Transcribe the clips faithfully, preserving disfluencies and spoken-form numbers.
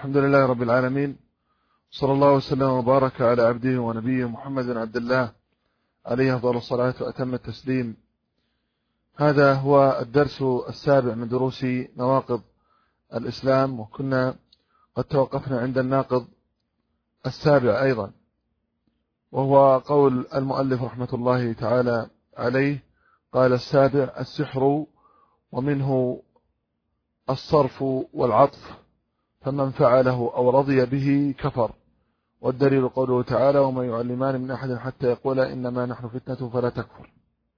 الحمد لله رب العالمين، صلى الله وسلم وبارك على عبده ونبيه محمد بن عبد الله عليه أفضل الصلاة وأتم التسليم. هذا هو الدرس السابع من دروس نواقض الإسلام، وكنا قد توقفنا عند الناقض السابع أيضا، وهو قول المؤلف رحمة الله تعالى عليه. قال: السابع السحر، ومنه الصرف والعطف، فمن فعله أو رضي به كفر. والدليل قوله تعالى: وما يعلمان من أحد حتى يقول إنما نحن فتنة فلا تكفر.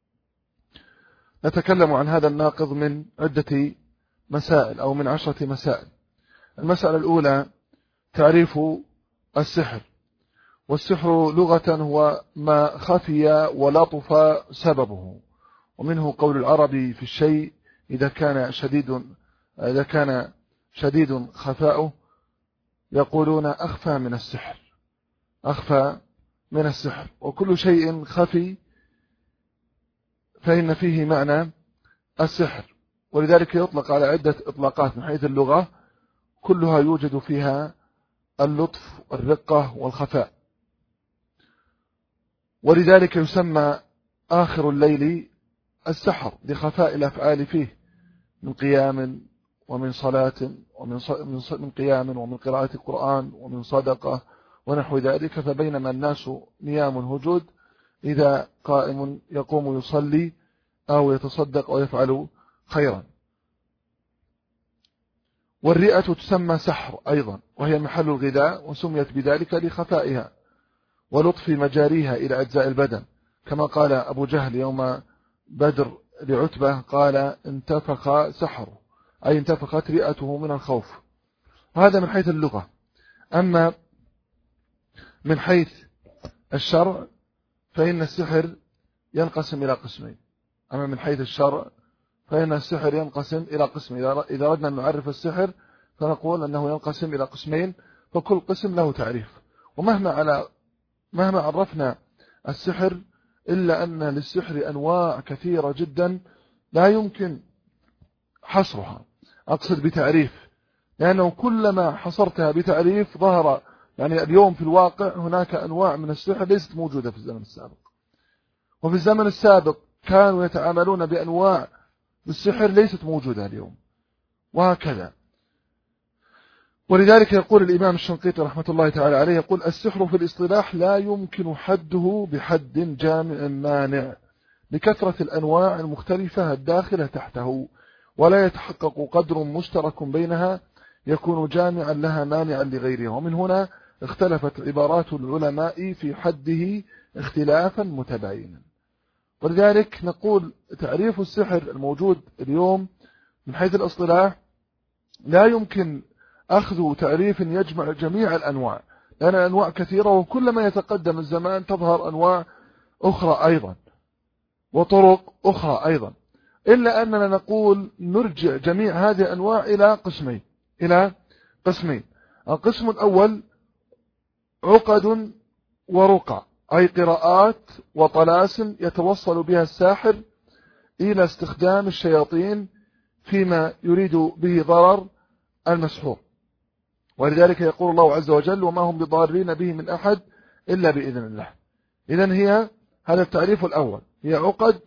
نتكلم عن هذا الناقض من عدة مسائل أو من عشرة مسائل. المسألة الأولى تعريف السحر. والسحر لغة هو ما خفي ولطف سببه، ومنه قول العرب في الشيء إذا كان شديد إذا كان شديد خفاؤه يقولون أخفى من السحر، أخفى من السحر. وكل شيء خفي فإن فيه معنى السحر، ولذلك يطلق على عدة إطلاقات من حيث اللغة، كلها يوجد فيها اللطف والرقة والخفاء. ولذلك يسمى آخر الليل السحر لخفاء الأفعال فيه، من قيام ومن صلاة ومن من قيام ومن قراءة القرآن ومن صدقة ونحو ذلك. فبينما الناس نيام هجود، إذا قائم يقوم يصلي أو يتصدق أو يفعل خيرا. والرئة تسمى سحر أيضا، وهي محل الغذاء، وسميت بذلك لخفائها ولطف مجاريها إلى أجزاء البدن، كما قال أبو جهل يوم بدر لعتبة، قال: انتفخ سحره، أي انتفخت رئته من الخوف. وهذا من حيث اللغة. أما من حيث الشرع فإن السحر ينقسم إلى قسمين. أما من حيث الشرع فإن السحر ينقسم إلى قسمين. إذا أردنا أن نعرف السحر فنقول أنه ينقسم إلى قسمين، فكل قسم له تعريف. ومهما على مهما عرفنا السحر إلا أن للسحر أنواع كثيرة جدا لا يمكن حصرها، أقصد بتعريف، لأنه كلما حصرتها بتعريف ظهر، يعني اليوم في الواقع هناك أنواع من السحر ليست موجودة في الزمن السابق، وفي الزمن السابق كانوا يتعاملون بأنواع السحر ليست موجودة اليوم، وهكذا. ولذلك يقول الإمام الشنقيطي رحمة الله تعالى عليه، يقول: السحر في الاصطلاح لا يمكن حده بحد جامع مانع لكثرة الأنواع المختلفة الداخلة تحته، ولا يتحقق قدر مشترك بينها يكون جامعا لها مانعا لغيرها. ومن هنا اختلفت عبارات العلماء في حده اختلافا متباينا. ولذلك نقول تعريف السحر الموجود اليوم من حيث الاصطلاح لا يمكن أخذ تعريف يجمع جميع الأنواع، لأن الأنواع كثيرة، وكلما يتقدم الزمان تظهر أنواع أخرى أيضا وطرق أخرى أيضا، إلا أننا نقول نرجع جميع هذه الأنواع إلى قسمين إلى قسمين القسم الأول عقد ورقع، أي قراءات وطلاسم يتوصل بها الساحر إلى استخدام الشياطين فيما يريد به ضرر المسحور. ولذلك يقول الله عز وجل: وما هم بضارين به من أحد إلا بإذن الله. إذن هي هذا التعريف الأول، هي عقد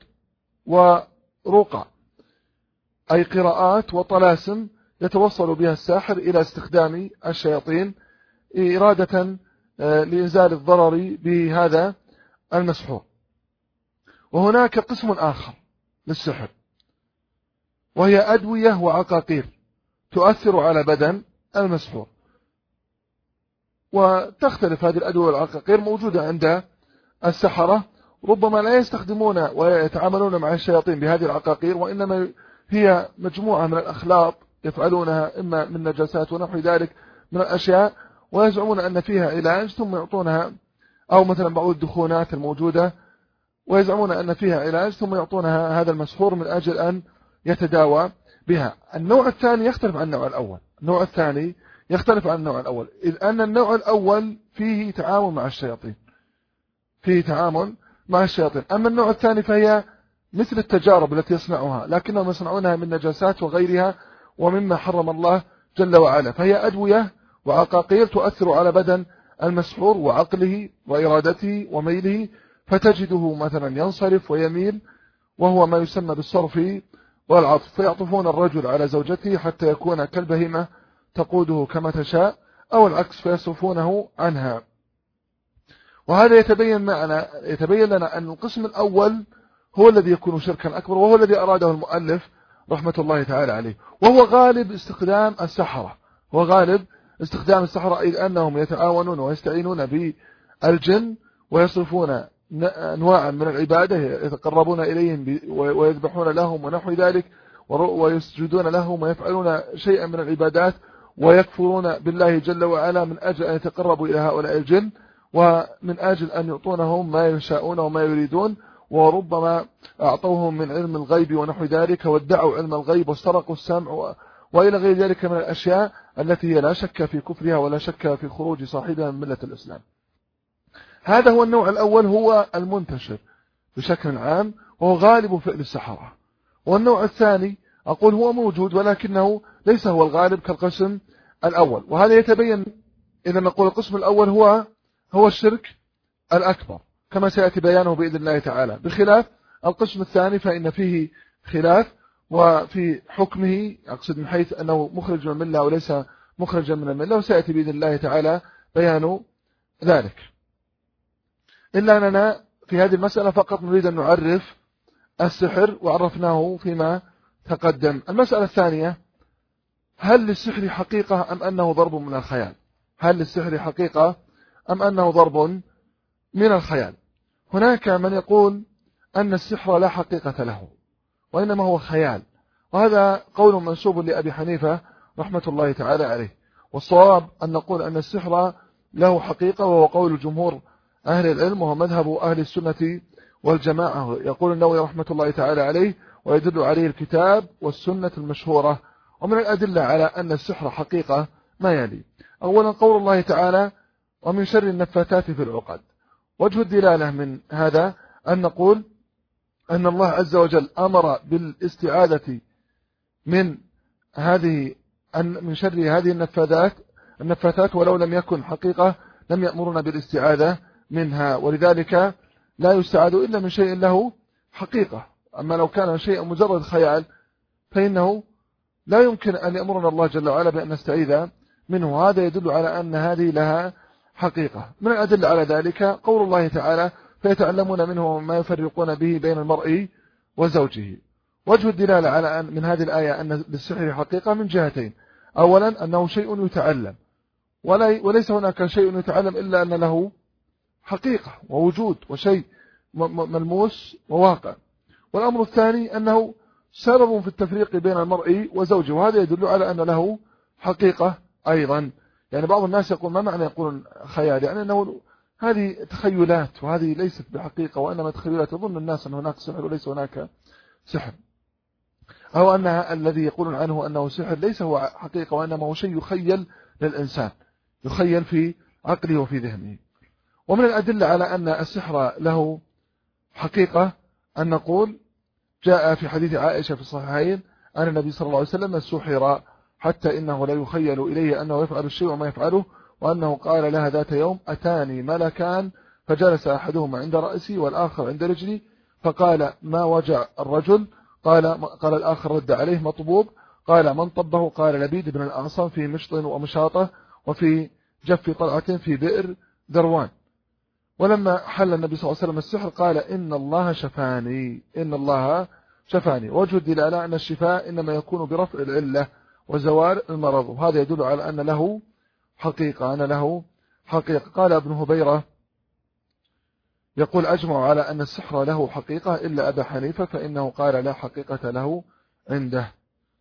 ورقع، أي قراءات وطلاسم يتوصل بها الساحر إلى استخدام الشياطين إرادة لإنزال الضرر بهذا المسحور. وهناك قسم آخر للسحر، وهي أدوية وعقاقير تؤثر على بدن المسحور. وتختلف هذه الأدوية والعقاقير، موجودة عند السحرة، ربما لا يستخدمون ويتعاملون مع الشياطين بهذه العقاقير، وإنما هي مجموعة من الأخلاط يفعلونها إما من نجاسات ونحو ذلك من الأشياء، ويزعمون أن فيها علاج ثم يعطونها، أو مثلا بعض الدخونات الموجودة ويزعمون أن فيها علاج ثم يعطونها هذا المسحور من أجل أن يتداوى بها. النوع الثاني يختلف عن النوع الأول النوع الثاني يختلف عن النوع الأول إذ أن النوع الأول فيه تعامل مع الشياطين فيه تعامل مع الشياطين أما النوع الثاني فهي مثل التجارب التي يصنعها، لكنهم يصنعونها من نجاسات وغيرها ومما حرم الله جل وعلا، فهي أدوية وعقاقير تؤثر على بدن المسحور وعقله وإرادته وميله، فتجده مثلا ينصرف ويميل، وهو ما يسمى بالصرف والعطف، فيعطفون الرجل على زوجته حتى يكون كالبهيمة تقوده كما تشاء، أو العكس فيصرفونه عنها. وهذا يتبين معنا يتبين لنا أن القسم الأول هو الذي يكون شركا أكبر، وهو الذي أراده المؤلف رحمة الله تعالى عليه، وهو غالب استخدام السحرة، هو غالب استخدام السحرة، إذ أنهم يتعاونون ويستعينون بالجن ويصرفون أنواعا من العبادة يتقربون إليهم ويذبحون لهم ونحو ذلك، ويسجدون لهم ويفعلون شيئا من العبادات، ويكفرون بالله جل وعلا من أجل أن يتقربوا إلى هؤلاء الجن، ومن أجل أن يعطونهم ما يشاءون وما يريدون، وربما أعطوهم من علم الغيب ونحو ذلك، وادعوا علم الغيب واسترقوا السمع وإلى غير ذلك من الأشياء التي هي لا شك في كفرها ولا شك في خروج صاحبها من ملة الإسلام. هذا هو النوع الأول، هو المنتشر بشكل عام، وهو غالب فعل السحرة. والنوع الثاني أقول هو موجود ولكنه ليس هو الغالب كالقسم الأول، وهذا يتبين إذا نقول القسم الأول هو هو الشرك الأكبر كما سيأتي بيانه بإذن الله تعالى، بخلاف القسم الثاني فإن فيه خلاف وفي حكمه، أقصد من حيث أنه مخرج من الملة وليس مخرجا من الملة، وسيأتي بإذن الله تعالى بيان ذلك. إلا أننا في هذه المسألة فقط نريد أن نعرف السحر وعرفناه فيما تقدم. المسألة الثانية: هل للسحر حقيقة أم أنه ضرب من الخيال؟ هل للسحر حقيقة أم أنه ضرب من الخيال؟ هناك من يقول أن السحر لا حقيقة له وإنما هو خيال، وهذا قول منسوب لأبي حنيفة رحمة الله تعالى عليه. والصواب أن نقول أن السحر له حقيقة، وهو قول جمهور أهل العلم، وهو مذهب أهل السنة والجماعة. يقول النووي رحمة الله تعالى عليه: ويدل عليه الكتاب والسنة المشهورة. ومن الأدلة على أن السحر حقيقة ما يلي: أولا قول الله تعالى: ومن شر النفاثات في العقد. وجه الدلالة من هذا أن نقول أن الله عز وجل أمر بالاستعاذة من هذه من شر هذه النفاثات النفاثات ولو لم يكن حقيقة لم يأمرنا بالاستعاذة منها، ولذلك لا يستعاذ إلا من شيء له حقيقة. أما لو كان شيء مجرد خيال فإنه لا يمكن أن يأمرنا الله جل وعلا بأن نستعيذ منه. هذا يدل على أن هذه لها حقيقة. من الأدلة على ذلك قول الله تعالى: فيتعلمون منه ما يفرقون به بين المرء وزوجه. وجه الدلالة على أن من هذه الآية أن للسحر حقيقة من جهتين: أولا أنه شيء يتعلم، وليس هناك شيء يتعلم إلا أن له حقيقة ووجود وشيء ملموس وواقع. والأمر الثاني أنه سبب في التفريق بين المرء وزوجه، وهذا يدل على أن له حقيقة أيضا. يعني بعض الناس يقول: ما معنى يقولون خيال؟ يعني أنه هذه تخيلات وهذه ليست بحقيقة، وإنما تخيلات، يظن الناس أن هناك سحر وليس هناك سحر، أو أن الذي يقولون عنه أنه سحر ليس هو حقيقة وإنما هو شيء يخيل للإنسان، يخيل في عقله وفي ذهنه. ومن الأدلة على أن السحر له حقيقة أن نقول: جاء في حديث عائشة في الصحيحين أن النبي صلى الله عليه وسلم سحر حتى إنه لا يخيل إليه أنه يفعل الشيء وما يفعله، وأنه قال لها ذات يوم: أتاني ملكان فجلس أحدهما عند رأسي والآخر عند رجلي، فقال: ما وجع الرجل؟ قال قال الآخر رد عليه: مطبوب. قال: من طبه؟ قال: لبيد بن الأعصم في مشط ومشاطة وفي جف طلعة في بئر ذروان. ولما حل النبي صلى الله عليه وسلم السحر قال: إن الله شفاني إن الله شفاني. وجه الدلالة أن الشفاء إنما يكون برفع العلة وزوال المرض، وهذا يدل على أن له حقيقة أن له حقيقة. قال ابن هبيرة يقول: أجمع على أن السحر له حقيقة إلا أبا حنيفة فإنه قال لا حقيقة له عنده.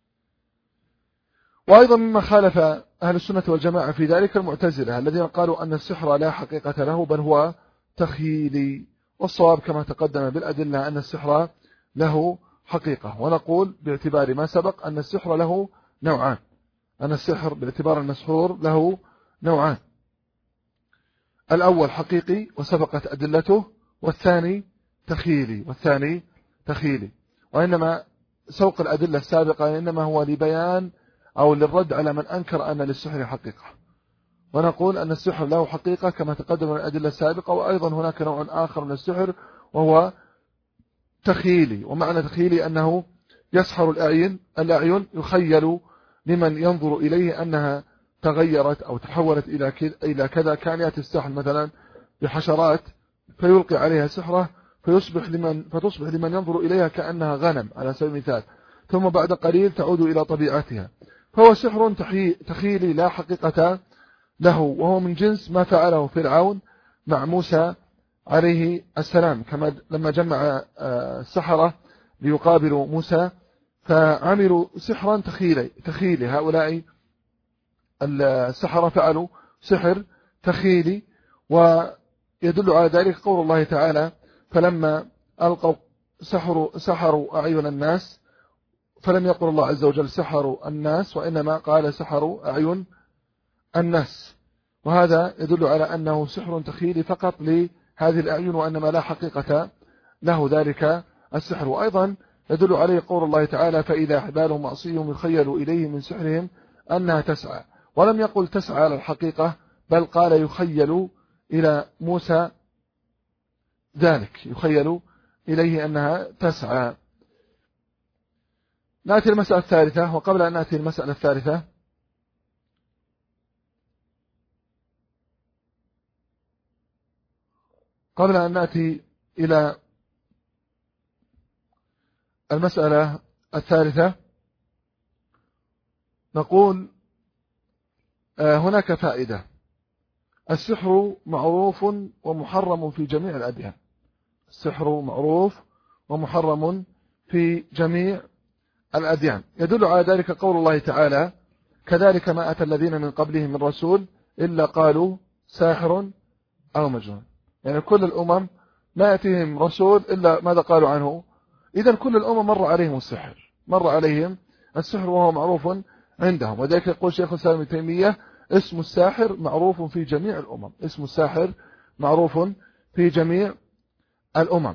وأيضا مما خالف أهل السنة والجماعة في ذلك المعتزلة الذين قالوا أن السحر لا حقيقة له بل هو تخيلي، والصواب كما تقدم بالأدلة أن السحر له حقيقة. ونقول باعتبار ما سبق أن السحر له نوعان، أن السحر باعتبار المسحور له نوعان: الأول حقيقي وسبقت أدلته، والثاني تخيلي والثاني تخيلي. وإنما سوق الأدلة السابقة إنما هو لبيان أو للرد على من أنكر أن للسحر حقيقة. ونقول أن السحر له حقيقة كما تقدم من الأدلة السابقة. وأيضا هناك نوع آخر من السحر وهو تخيلي، ومعنى تخيلي أنه يسحر الأعين الأعين يخيل لمن ينظر إليه أنها تغيرت أو تحولت إلى كذا، كان يأتي الساحر مثلا بحشرات فيلقي عليها سحره فيصبح لمن فتصبح لمن ينظر إليها كأنها غنم على سبيل المثال، ثم بعد قليل تعود إلى طبيعتها. فهو سحر تخيلي لا حقيقة له، وهو من جنس ما فعله فرعون مع موسى عليه السلام، كما لما جمع السحرة ليقابلوا موسى فعملوا سحرا تخيلي تخيلي هؤلاء السحرة فعلوا سحر تخيلي. ويدل على ذلك قول الله تعالى: فلما ألقوا سحروا, سحروا أعين الناس، فلم يقل الله عز وجل سحروا الناس، وإنما قال سحروا أعين الناس. وهذا يدل على أنه سحر تخيلي فقط لهذه الأعين، وإنما لا حقيقة له ذلك السحر. وأيضا يدل عليه قول الله تعالى: فإذا أحبالهم معصيهم يخيل إليه من سحرهم أنها تسعى. ولم يقل تسعى على الحقيقة، بل قال يخيل إلى موسى ذلك، يخيل إليه أنها تسعى. نأتي المسألة الثالثة. وقبل أن نأتي المسألة الثالثة قبل أن نأتي إلى المسألة الثالثة نقول هناك فائدة. السحر معروف ومحرم في جميع الأديان. السحر معروف ومحرم في جميع الأديان. يدل على ذلك قول الله تعالى: كذلك ما أتى الذين من قبلهم من رسول إلا قالوا ساحر أو مجنون. يعني كل الأمم ما يأتيهم رسول إلا ماذا قالوا عنه؟ إذن كل الأمم مر عليهم السحر، مر عليهم السحر وهو معروف عندهم. وذلك يقول شيخ الإسلام ابن تيمية: اسم الساحر معروف في جميع الأمم. اسم الساحر معروف في جميع الأمم.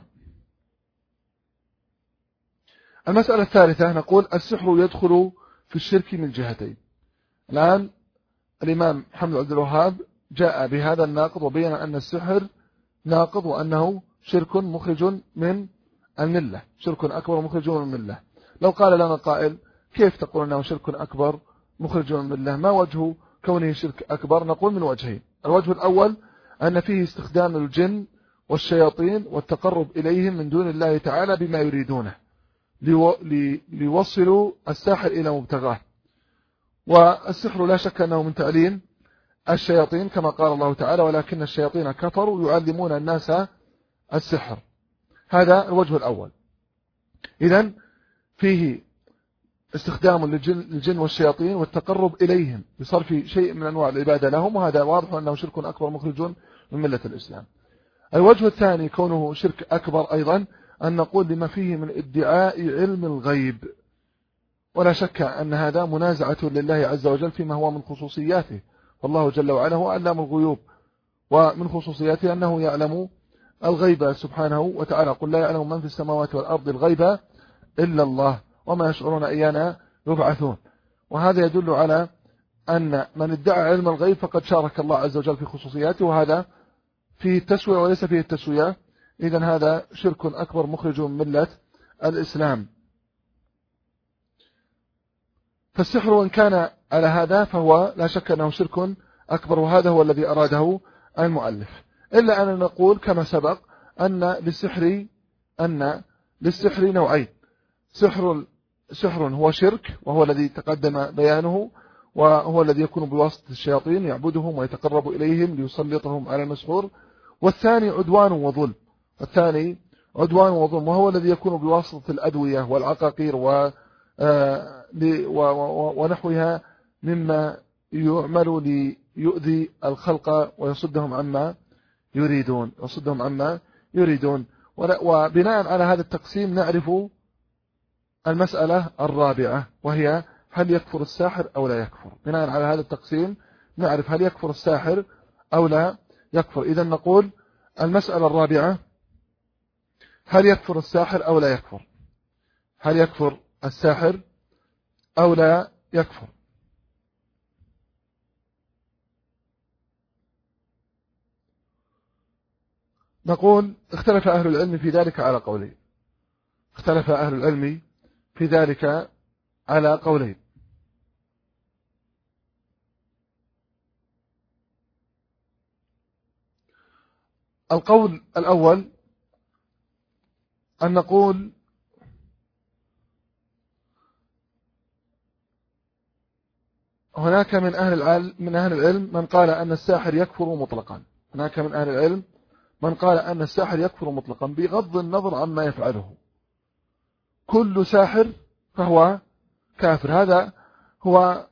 المسألة الثالثة نقول السحر يدخل في الشرك من جهتين. الآن الإمام محمد عبد الوهاب جاء بهذا الناقض وبين أن السحر ناقض وأنه شرك مخرج من الملة، شرك أكبر مخرج من الملة. لو قال لنا قائل: كيف تقول أنه شرك أكبر مخرج من الملة؟ ما وجه كونه شرك أكبر؟ نقول من وجهين. الوجه الأول أن فيه استخدام الجن والشياطين والتقرب إليهم من دون الله تعالى بما يريدونه ليوصلوا الساحر إلى مبتغاه. والسحر لا شك أنه من تعليم الشياطين كما قال الله تعالى: ولكن الشياطين كفروا يعلمون الناس السحر. هذا الوجه الأول. إذن فيه استخدام للجن والشياطين والتقرب إليهم بصرف شيء من أنواع العبادة لهم، وهذا واضح أنه شرك أكبر مخرج من ملة الإسلام. الوجه الثاني كونه شرك أكبر أيضا أن نقول لما فيه من ادعاء علم الغيب، ولا شك أن هذا منازعة لله عز وجل فيما هو من خصوصياته، والله جل وعلا هو علام الغيوب، ومن خصوصياته أنه يعلم الغيب سبحانه وتعالى: قل لا يعلم من في السماوات والأرض الغيب إلا الله وما يشعرون أيانا يبعثون. وهذا يدل على أن من ادعى علم الغيب فقد شارك الله عز وجل في خصوصياته، وهذا فيه التسوية وليس فيه التسوية. إذن هذا شرك أكبر مخرج من ملة الإسلام. فالسحر وإن كان على هذا فهو لا شك أنه شرك أكبر، وهذا هو الذي أراده المؤلف. إلا أن نقول كما سبق أن للسحر أن للسحر نوعين: سحر سحر هو شرك وهو الذي تقدم بيانه، وهو الذي يكون بواسطة الشياطين يعبدهم ويتقرب إليهم ليسلطهم على المسحور. والثاني عدوان وظلم، والثاني عدوان وظلم وهو الذي يكون بواسطة الأدوية والعقاقير و ونحوها مما يعمل ليؤذي الخلق ويصدهم عما يريدون يصدهم عما يريدون. وبناء على هذا التقسيم نعرف المسألة الرابعة، وهي هل يكفر الساحر أو لا يكفر. بناء على هذا التقسيم نعرف هل يكفر الساحر أو لا يكفر. إذن نقول المسألة الرابعة: هل يكفر الساحر أو لا يكفر؟ هل يكفر الساحر أو لا يكفر؟ نقول اختلف أهل العلم في ذلك على قولين اختلف أهل العلم في ذلك على قولين. القول الأول أن نقول هناك من أهل العلم من أهل العلم من قال أن الساحر يكفر مطلقا هناك من أهل العلم من قال أن الساحر يكفر مطلقا بغض النظر عما يفعله. كل ساحر فهو كافر. هذا هو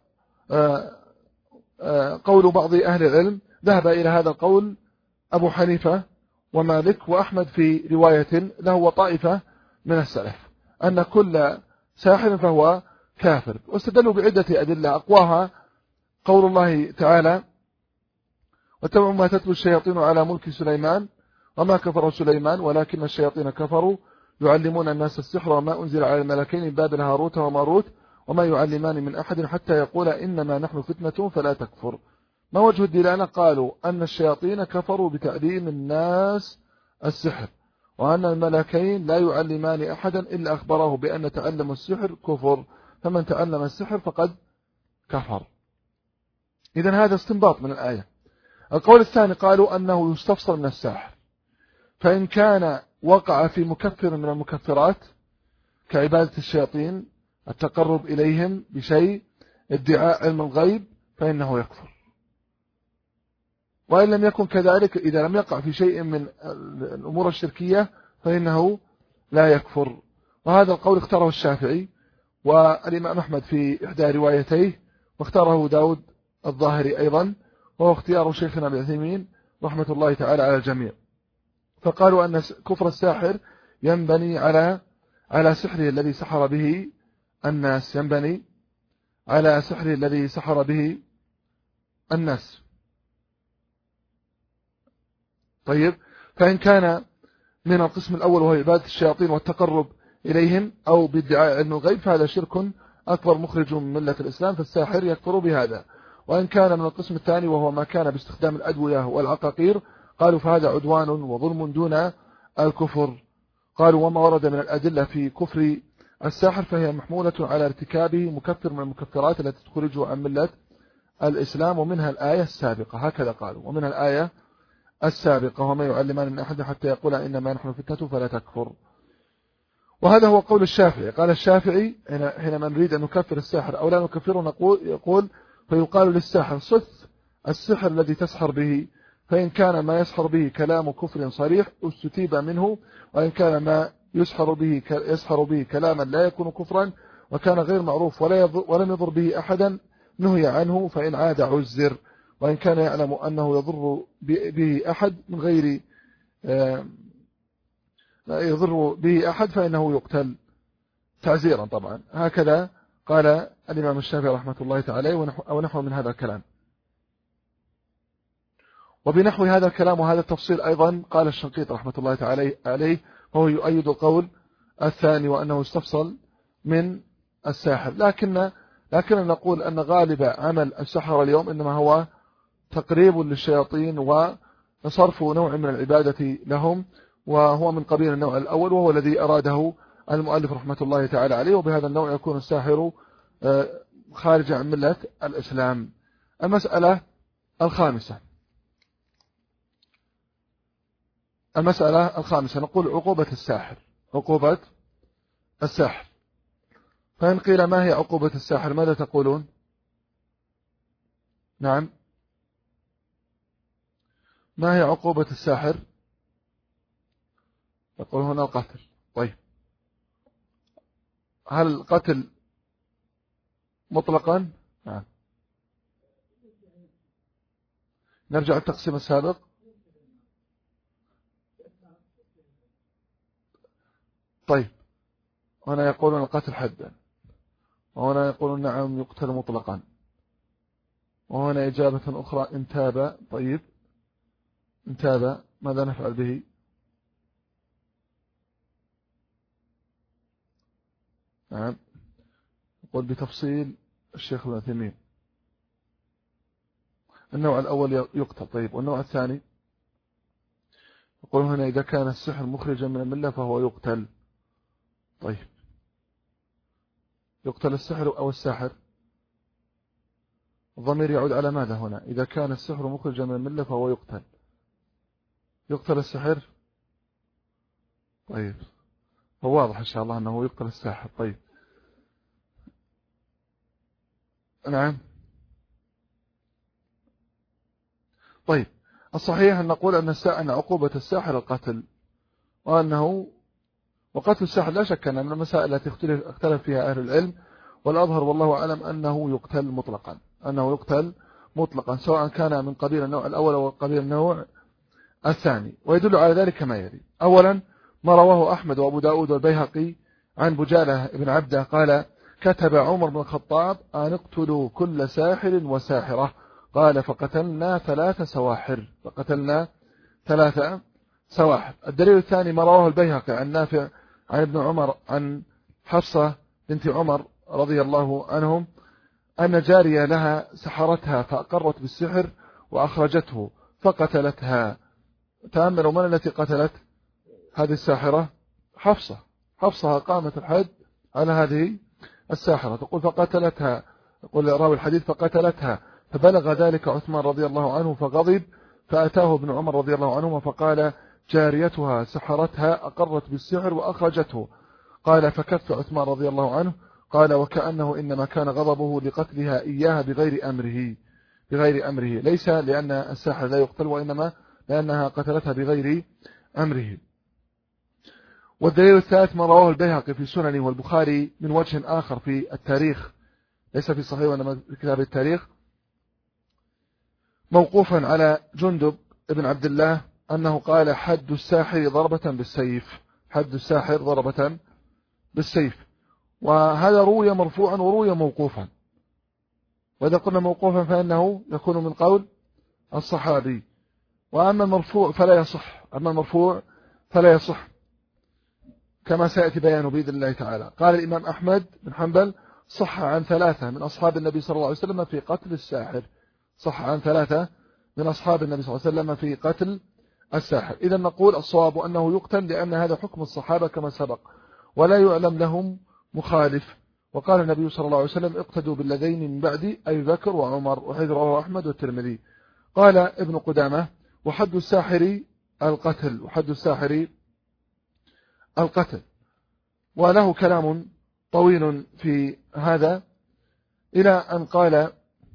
قول بعض أهل العلم. ذهب إلى هذا القول أبو حنيفة ومالك وأحمد في رواية له وطائفة من السلف أن كل ساحر فهو كافر، واستدلوا بعدة أدلة أقواها قول الله تعالى: واتبعوا ما تتلو الشياطين على ملك سليمان وما كفر سليمان ولكن الشياطين كفروا يعلمون الناس السحر وما أنزل على الملكين من بابل هاروت وماروت وما يعلمان من أحد حتى يقول إنما نحن فتنة فلا تكفر. ما وجه الدلالة؟ قالوا أن الشياطين كفروا بتعليم الناس السحر، وأن الملكين لا يعلمان أحدا إلا أخبره بأن تعلم السحر كفر، فمن تعلم السحر فقد كفر. إذن هذا استنباط من الآية. القول الثاني قالوا أنه يستفصل من الساحر، فإن كان وقع في مكفر من المكفرات كعبادة الشياطين، التقرب إليهم بشيء، ادعاء علم الغيب، فإنه يكفر. وإن لم يكن كذلك، إذا لم يقع في شيء من الأمور الشركية فإنه لا يكفر. وهذا القول اختاره الشافعي والإمام أحمد في إحدى روايتيه، واختاره داود الظاهري أيضا، وهو اختيار شيخنا ابن عثيمين رحمة الله تعالى على الجميع. فقالوا أن كفر الساحر ينبني على على سحره الذي سحر به الناس ينبني على سحره الذي سحر به الناس. طيب، فإن كان من القسم الأول وهو عبادة الشياطين والتقرب إليهم أو بادعاء علم الغيب فهذا شرك أكبر مخرج من ملة الإسلام، فالساحر يكفر بهذا. وإن كان من القسم الثاني وهو ما كان باستخدام الأدوية والعقاقير قالوا فهذا عدوان وظلم دون الكفر. قالوا وما ورد من الأدلة في كفر الساحر فهي محمولة على ارتكابه مكفر من المكفرات التي تخرجه عن ملة الإسلام، ومنها الآية السابقة. هكذا قالوا، ومنها الآية السابقة: وما يعلمان من أحد حتى يقول إنما نحن فتنة فلا تكفر. وهذا هو قول الشافعي. قال الشافعي حينما نريد أن نكفر الساحر أو لا نكفره نقول يقول فيقال للساحر: صث السحر الذي تسحر به، فإن كان ما يسحر به كلام كفر صريح استتيب منه، وإن كان ما يسحر به يسحر به كلاما لا يكون كفرا وكان غير معروف ولا يضر ولم يضر به أحدا نهي عنه، فإن عاد عزر، وإن كان يعلم أنه يضر به أحد من غير يضر به أحد فإنه يقتل تعزيرا طبعا. هكذا قال الإمام الشافعي رحمة الله تعالى ونحو من هذا الكلام. وبنحو هذا الكلام وهذا التفصيل أيضا قال الشنقيط رحمة الله تعالى عليه، وهو يؤيد القول الثاني وأنه استفصل من الساحر. لكن لكن نقول أن غالب عمل السحر اليوم إنما هو تقريب للشياطين وصرف نوع من العبادة لهم، وهو من قبيل النوع الأول وهو الذي أراده المؤلف رحمة الله تعالى عليه، وبهذا النوع يكون الساحر خارج عن ملة الإسلام. المسألة الخامسة المسألة الخامسة نقول عقوبة الساحر. عقوبة الساحر فإن قيل ما هي عقوبة الساحر ماذا تقولون؟ نعم، ما هي عقوبة الساحر؟ يقول هنا القتل. طيب، هل القتل مطلقا؟ نعم. نرجع التقسيم السابق. طيب، هنا يقولون القتل حدا، وهنا يقولون نعم يقتل مطلقا، وهنا إجابة أخرى إن تاب. طيب، إن تاب ماذا نفعل به؟ نعم، يقول بتفصيل الشيخ ابن عثيمين. النوع الأول يقتل. طيب، والنوع الثاني يقول هنا إذا كان السحر مخرجا من الملة فهو يقتل. طيب يقتل السحر أو الساحر؟ الضمير يعود على ماذا هنا؟ إذا كان السحر مخرجا من الملة فهو يقتل. يقتل السحر؟ طيب هو واضح إن شاء الله أنه يقتل الساحر. طيب نعم. طيب الصحيح أن نقول أن أن عقوبة الساحر القتل، وأنه وقتل الساحر لا شك أن من المسائل التي اختلف, اختلف فيها أهل العلم، والأظهر والله أعلم أنه يقتل مطلقا، أنه يقتل مطلقا سواء كان من قبيل النوع الأول أو قبيل النوع الثاني. ويدل على ذلك ما يلي: أولا ما رواه أحمد وأبو داود والبيهقي عن بجالة بن عبده قال: كتب عمر بن الخطاب أن اقتلوا كل ساحر وساحرة، قال: فقتلنا ثلاث سواحر فقتلنا ثلاثة سواحر. الدليل الثاني ما رواه البيهقي عن نافع عن ابن عمر عن حفصة بنت عمر رضي الله عنهم أن جارية لها سحرتها فأقرت بالسحر وأخرجته فقتلتها. تأملوا من التي قتلت هذه الساحرة؟ حفصة. حفصة قامت الحد على هذه الساحرة، تقول فقتلتها، يقول راوي الحديث فقتلتها، فبلغ ذلك عثمان رضي الله عنه فغضب، فأتاه ابن عمر رضي الله عنهما فقال: جاريتها سحرتها أقرت بالسحر وأخرجته. قال: فكف عثمان رضي الله عنه، قال: وكأنه إنما كان غضبه لقتلها إياها بغير أمره بغير أمره ليس لأن الساحر لا يقتل، وإنما لأنها قتلتها بغير أمره. والدليل الثالث ما رواه البيهقي في سننه والبخاري من وجه آخر في التاريخ، ليس في صحيح وإنما في كتاب التاريخ، موقوفا على جندب ابن عبد الله أنه قال: حد الساحر ضربة بالسيف. حد الساحر ضربة بالسيف. وهذا روي مرفوعا وروي موقوفا، وإذا قلنا موقوفا فإنه يكون من قول الصحابي، وأما المرفوع فلا يصح أما المرفوع فلا يصح كما سيأتي بيانه بإذن الله تعالى. قال الإمام أحمد بن حنبل: صح عن ثلاثة من أصحاب النبي صلى الله عليه وسلم في قتل الساحر. صح عن ثلاثة من أصحاب النبي صلى الله عليه وسلم في قتل الساحر. إذا نقول الصواب أنه يقتل، لأن هذا حكم الصحابة كما سبق، ولا يعلم لهم مخالف. وقال النبي صلى الله عليه وسلم: اقتدوا بالذين من بعدي أبي بكر وعمر، وحيث رواه أحمد والترمذي. قال ابن قدامة: وحد الساحر القتل وحد الساحر القتل. وله كلام طويل في هذا إلى أن قال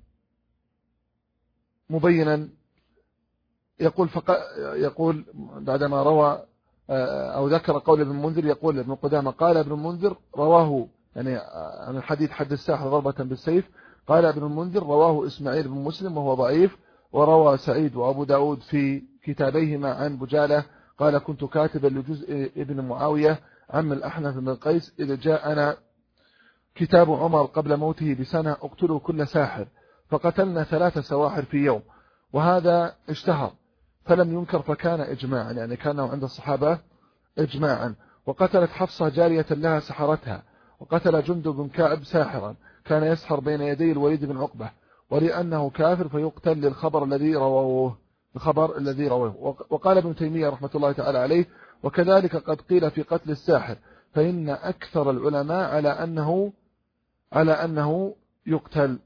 مبينا، يقول فق... يقول بعدما روى أو ذكر قول ابن المنذر، يقول ابن قدامة: قال ابن المنذر رواه يعني عن الحديث حد الساحر ضربة بالسيف، قال ابن المنذر رواه إسماعيل بن مسلم وهو ضعيف، وروى سعيد وأبو داود في كتابيهما عن بجالة قال: كنت كاتبا لجزء ابن معاوية عم الأحنف بن قيس إذا جاءنا كتاب عمر قبل موته بسنة: اقتلوا كل ساحر، فقتلنا ثلاث سواحر في يوم. وهذا اشتهر فلم ينكر فكان إجماعا، يعني كانوا عند الصحابة إجماعا. وقتلت حفصة جارية لها سحرتها. وقتل جندب بن كعب ساحرا كان يسحر بين يدي الوليد بن عقبة، ولأنه كافر فيقتل للخبر الذي رواه الخبر الذي رواه. وقال ابن تيمية رحمة الله تعالى عليه: وكذلك قد قيل في قتل الساحر، فإن أكثر العلماء على أنه على أنه يقتل.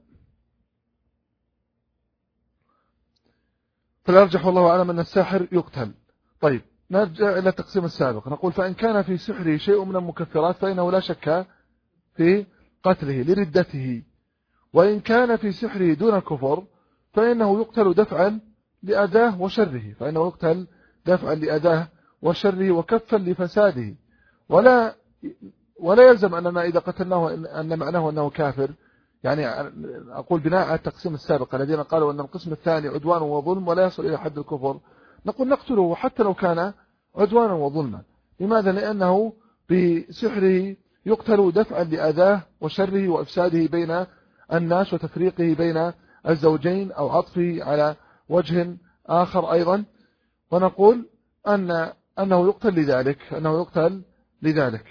فالأرجح والله أعلم أن الساحر يقتل. طيب نرجع إلى التقسيم السابق، نقول: فإن كان في سحره شيء من المكفرات فإنه لا شك في قتله لردته، وإن كان في سحره دون الكفر فإنه يقتل دفعا لأذاه وشره فإنه يقتل دفعا لأذاه وشره وكفا لفساده. ولا ولا يلزم أننا إذا قتلناه أن معناه أنه كافر، يعني أقول بناء على التقسيم السابق الذين قالوا أن القسم الثاني عدوان وظلم ولا يصل إلى حد الكفر، نقول نقتله حتى لو كان عدوانا وظلما. لماذا؟ لأنه بسحره يقتل دفعا لأذاه وشره وإفساده بين الناس وتفريقه بين الزوجين أو عطفه على وجه آخر أيضا. ونقول أن أنه يقتل لذلك أنه يقتل لذلك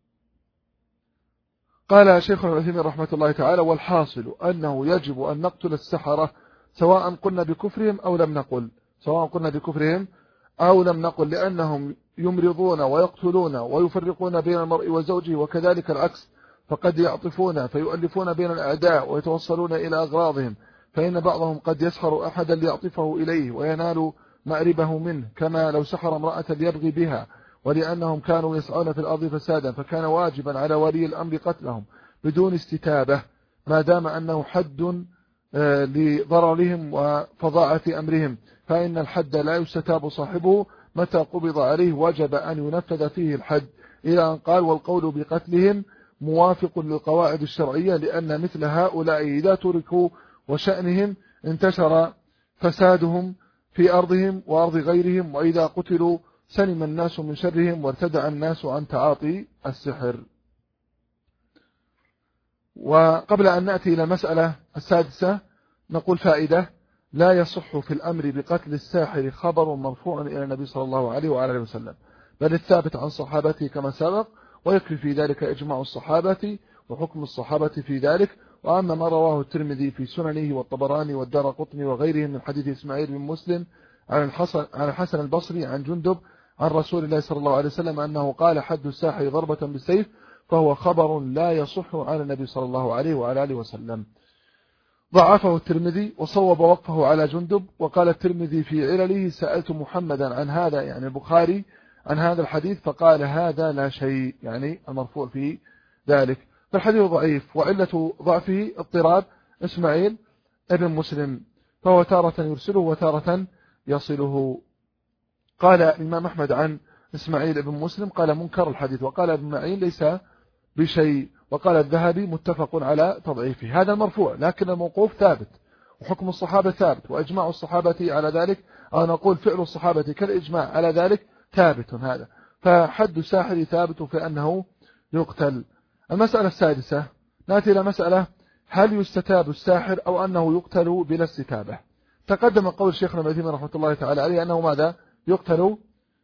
قال شيخنا العثيمين رحمة الله تعالى: والحاصل أنه يجب أن نقتل السحرة سواء قلنا بكفرهم أو لم نقل سواء قلنا بكفرهم أو لم نقل لأنهم يمرضون ويقتلون ويفرقون بين المرء وزوجه، وكذلك العكس، فقد يعطفون فيؤلفون بين الأعداء ويتوصلون إلى أغراضهم، فإن بعضهم قد يسخر أحدا ليعطفه إليه وينال مأربه منه، كما لو سحر امرأة ليبغي بها، ولأنهم كانوا يسعون في الأرض فسادا، فكان واجبا على ولي الأمر قتلهم بدون استتابة، ما دام أنه حد لضررهم وفظاعة أمرهم، فإن الحد لا يستتاب صاحبه متى قبض عليه، وجب أن ينفذ فيه الحد، إلى أن قال: والقول بقتلهم موافق للقواعد الشرعية، لأن مثل هؤلاء إذا تركوا وشأنهم انتشر فسادهم في أرضهم وأرض غيرهم، وإذا قتلوا سلم الناس من شرهم وارتدع الناس عن تعاطي السحر. وقبل أن نأتي إلى المسألة السادسة نقول فائدة: لا يصح في الأمر بقتل الساحر خبر مرفوع إلى النبي صلى الله عليه وآله وسلم، بل الثابت عن صحابته كما سبق، ويكفي في ذلك إجماع الصحابة وحكم الصحابة في ذلك. وأما ما رواه الترمذي في سننه والطبراني والدارقطني وغيرهم من حديث إسماعيل بن مسلم عن الحسن, عن الحسن البصري عن جندب عن رسول الله صلى الله عليه وسلم أنه قال: حد الساحر ضربة بالسيف، فهو خبر لا يصح عن النبي صلى الله عليه وعلى آله وسلم. ضعفه الترمذي وصوب وقفه على جندب، وقال الترمذي في علله: سألت محمدا عن هذا، يعني البخاري، عن هذا الحديث، فقال: هذا لا شيء، يعني المرفوع في ذلك. فالحديث ضعيف، وعلة ضعفه اضطراب إسماعيل ابن مسلم، فهو تارة يرسله وتارة يصله. قال الإمام أحمد عن إسماعيل ابن مسلم قال: منكر الحديث، وقال ابن معين: ليس بشيء، وقال الذهبي: متفق على تضعيفه. هذا المرفوع، لكن الموقوف ثابت، وحكم الصحابة ثابت، وإجماع الصحابة على ذلك، أو نقول فعل الصحابة كالإجماع على ذلك ثابت. هذا فحد الساحر ثابت في أنه يقتل. المسألة السادسة نأتي إلى مسألة: هل يستتاب الساحر أو أنه يقتل بلا استتابة؟ تقدم قول شيخنا ابن تيمية رحمة الله تعالى عليه أنه ماذا؟ يقتل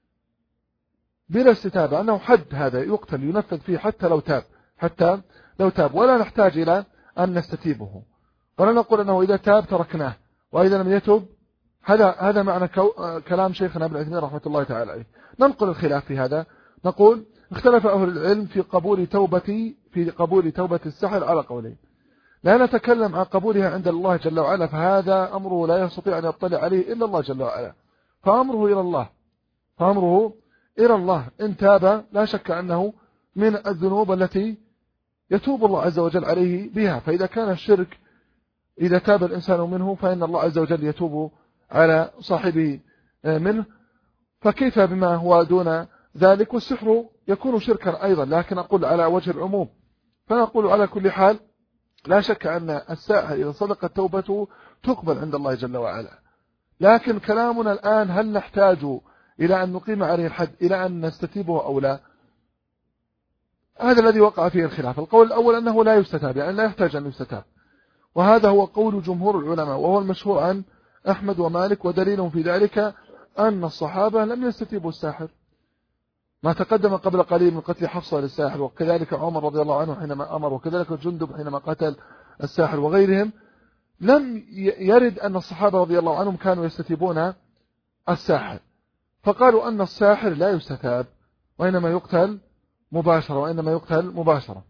بلا استتابة، أنه حد هذا يقتل ينفذ فيه حتى لو تاب، حتى لو تاب، ولا نحتاج إلى أن نستتيبه، ولا نقول أنه إذا تاب تركناه وإذا لم يتب. هذا هذا معنى كلام شيخنا ابن تيمية رحمة الله تعالى عليه. ننقل الخلاف في هذا، نقول: اختلف أهل العلم في قبول توبة في قبول توبة السحر على قولين. لا نتكلم عن قبولها عند الله جل وعلا، فهذا أمره لا يستطيع أن يطلع عليه إلا الله جل وعلا، فأمره إلى الله فأمره إلى الله إن تاب لا شك أنه من الذنوب التي يتوب الله عز وجل عليه بها. فإذا كان الشرك إذا تاب الإنسان منه فإن الله عز وجل يتوب على صاحبه منه، فكيف بما هو دون ذلك؟ والسحر يكون شركا أيضا، لكن أقول على وجه العموم. فنقول على كل حال لا شك أن الساحر إذا صدقت توبته تقبل عند الله جل وعلا، لكن كلامنا الآن: هل نحتاج إلى أن نقيم عليه الحد، إلى أن نستتيبه أو لا؟ هذا الذي وقع فيه الخلاف. القول الأول أنه لا يستتاب، يعني لا يحتاج أن يستتاب، وهذا هو قول جمهور العلماء، وهو المشهور عن أحمد ومالك، ودليلهم في ذلك أن الصحابة لم يستتيبوا الساحر، ما تقدم قبل قليل من قتل حفصة للساحر، وكذلك عمر رضي الله عنه حينما أمر، وكذلك جندب حينما قتل الساحر، وغيرهم. لم يرد أن الصحابة رضي الله عنهم كانوا يستتيبون الساحر، فقالوا أن الساحر لا يستتاب، وإنما يقتل مباشرة وإنما يقتل مباشرة.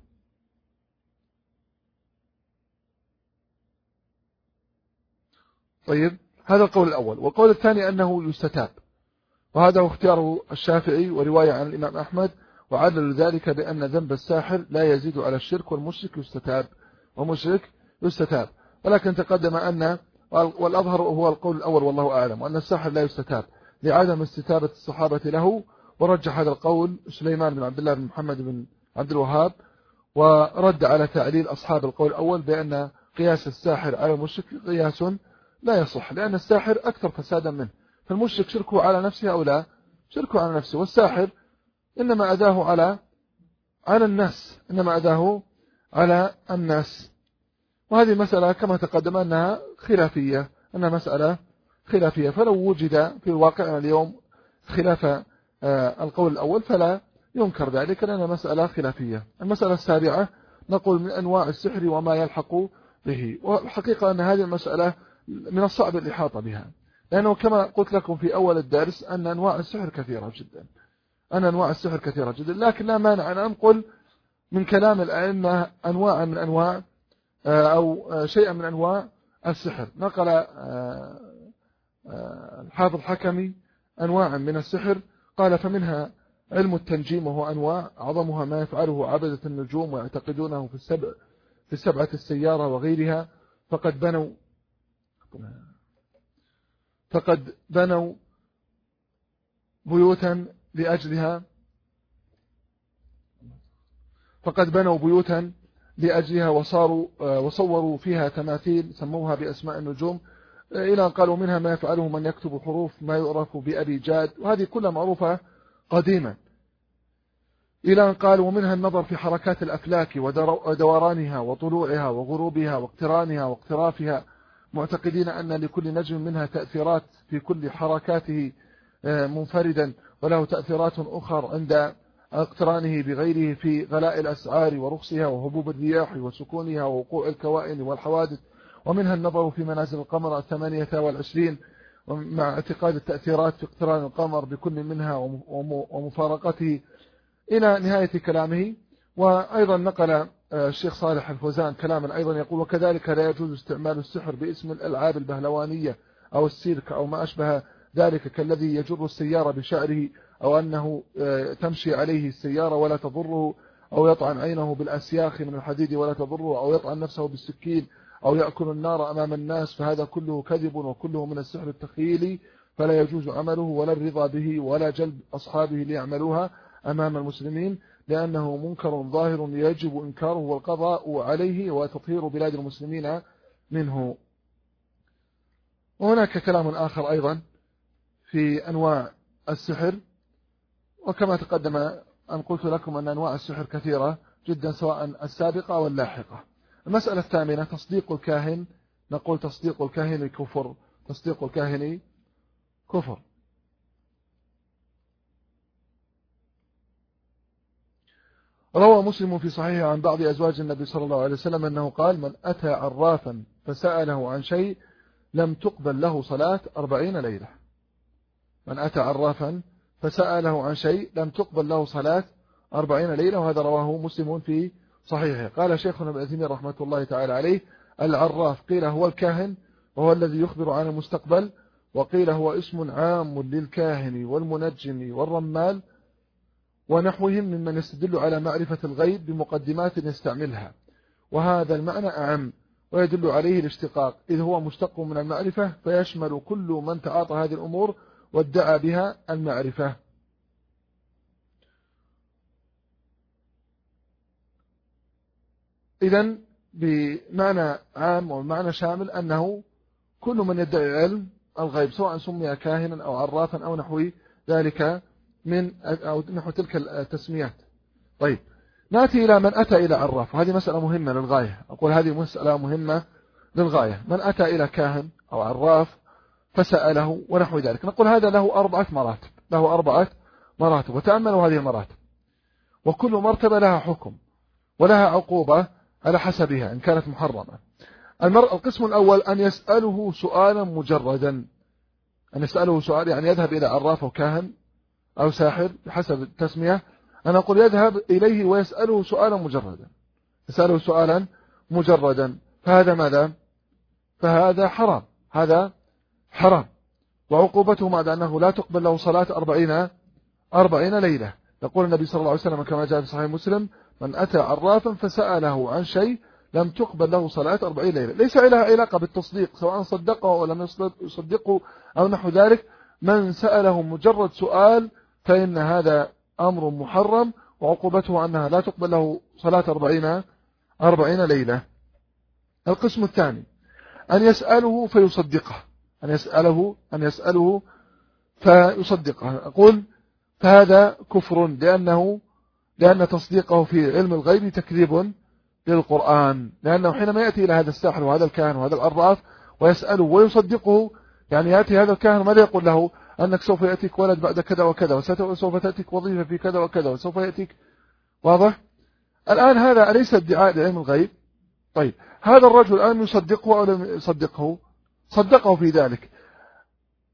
طيب، هذا القول الأول. والقول الثاني أنه يستتاب، وهذا هو اختيار الشافعي ورواية عن الإمام أحمد، وعلل ذلك بأن ذنب الساحر لا يزيد على الشرك، والمشرك يستتاب ومشرك يستتاب. ولكن تقدم أن والأظهر هو القول الأول والله أعلم، وأن الساحر لا يستتاب لعدم استتابة الصحابة له. ورجح هذا القول سليمان بن عبد الله بن محمد بن عبد الوهاب، ورد على تعليل أصحاب القول الأول بأن قياس الساحر على المشرك قياس لا يصح، لأن الساحر أكثر فسادا منه. فالمشرك شركه على نفسه أو لا؟ شركه على نفسه، والساحر إنما أداه على على الناس إنما أداه على الناس. وهذه مسألة كما تقدم أنها خلافية أنها مسألة خلافية فلو وجد في واقعنا اليوم خلاف القول الأول فلا ينكر ذلك، لأنها مسألة خلافية. المسألة السابعة نقول من أنواع السحر وما يلحق به، والحقيقة أن هذه المسألة من الصعب الإحاطة بها، لأنه كما قلت لكم في أول الدرس أن أنواع السحر كثيرة جدا أن أنواع السحر كثيرة جدا لكن لا مانع أن أنقل من كلام الأئمة أنواع من أنواع أو شيئا من أنواع السحر. نقل الحافظ الحكمي أنواعا من السحر قال فمنها علم التنجيم وهو أنواع أعظمها ما يفعله عبدة النجوم ويعتقدونه في السبع في السبعة السيارة وغيرها فقد بنوا فقد بنوا بيوتا لأجلها فقد بنوا بيوتا لأجلها وصاروا وصوروا فيها تماثيل سموها بأسماء النجوم إلى أن قالوا منها ما يفعله من يكتب حروف ما يعرف بأبي جاد وهذه كلها معروفة قديما إلى أن قالوا ومنها النظر في حركات الأفلاك ودورانها وطلوعها وغروبها واقترانها واقترافها معتقدين أن لكل نجم منها تأثيرات في كل حركاته منفردا وله تأثيرات أخرى عند اقترانه بغيره في غلاء الأسعار ورخصها وهبوب الرياح وسكونها ووقوع الكوائن والحوادث ومنها النظر في منازل القمر الثمانية والعشرين مع اعتقاد التأثيرات في اقتران القمر بكل منها ومفارقته إلى نهاية كلامه. وأيضا نقل الشيخ صالح الفوزان كلاما أيضا يقول وكذلك لا يجوز استعمال السحر باسم الألعاب البهلوانية أو السيرك أو ما أشبه ذلك كالذي يجر السيارة بشعره أو أنه تمشي عليه السيارة ولا تضره أو يطعن عينه بالأسياخ من الحديد ولا تضره أو يطعن نفسه بالسكين أو يأكل النار أمام الناس فهذا كله كذب وكله من السحر التخيلي فلا يجوز عمله ولا الرضا به ولا جلب أصحابه ليعملوها أمام المسلمين لأنه منكر ظاهر يجب إنكاره والقضاء عليه وتطهير بلاد المسلمين منه. وهناك كلام آخر أيضا في أنواع السحر وكما تقدم أن قلت لكم أن أنواع السحر كثيرة جدا سواء السابقة أو اللاحقة. المسألة الثامنة تصديق الكاهن. نقول تصديق الكاهن كفر تصديق الكاهن كفر. روى مسلم في صحيحه عن بعض أزواج النبي صلى الله عليه وسلم أنه قال من أتى عرافا فسأله عن شيء لم تقبل له صلاة أربعين ليلة. من أتى عرافا فسأله عن شيء لم تقبل له صلاة أربعين ليلة وهذا رواه مسلم في صحيحه. قال شيخنا ابن تيمية رحمة الله تعالى عليه العراف قيل هو الكاهن وهو الذي يخبر عن المستقبل وقيل هو اسم عام للكاهن والمنجم والرمال ونحوهم ممن يستدل على معرفة الغيب بمقدمات يستعملها وهذا المعنى أعم ويدل عليه الاشتقاق إذ هو مشتق من المعرفة فيشمل كل من تعاطى هذه الأمور وادعى بها المعرفة. إذن بمعنى عام ومعنى شامل أنه كل من يدعي علم الغيب سواء سمي كاهنا أو عرافا أو نحو ذلك من أو نحو تلك التسميات. طيب نأتي إلى من أتى إلى عراف وهذه مسألة مهمة للغاية. أقول هذه مسألة مهمة للغاية. من أتى إلى كاهن أو عراف فسأله ونحو ذلك نقول هذا له أربعة مراتب له أربعة مراتب وتأملوا هذه المراتب وكل مرتبة لها حكم ولها عقوبة على حسبها إن كانت محرمة. القسم الأول أن يسأله سؤالا مجردا أن يسأله سؤال يعني يذهب إلى عراف أو كاهن أو ساحر بحسب التسمية. أنا أقول يذهب إليه ويسأله سؤالا مجردا يسأله سؤالا مجردا فهذا ماذا فهذا حرام هذا حرام وعقوبته بعد أنه لا تقبل له صلاة أربعين أربعين ليلة. يقول النبي صلى الله عليه وسلم كما جاء في صحيح مسلم من أتى عرافا فسأله عن شيء لم تقبل له صلاة أربعين ليلة. ليس لها علاقة بالتصديق سواء صدقه أو لم يصدقه أو نحو ذلك. من سأله مجرد سؤال فإن هذا أمر محرم وعقوبته أنها لا تقبل له صلاة أربعين أربعين ليلة. القسم الثاني أن يسأله فيصدقه أن يسأله أن يسأله فيصدقه. أقول فهذا كفر لأنه لأن تصديقه في علم الغيب تكذيب للقرآن لأنه حينما يأتي إلى هذا الساحر وهذا الكاهن وهذا العراف ويسأله ويصدقه يعني يأتي هذا الكاهن ماذا يقول له أنك سوف يأتيك ولد بعد كذا وكذا وسوف تأتيك وظيفة في كذا وكذا وسوف يأتيك واضح. الآن هذا أليس ادعاء لعلم الغيب. طيب هذا الرجل الآن يصدقه أو لم يصدقه صدقه في ذلك.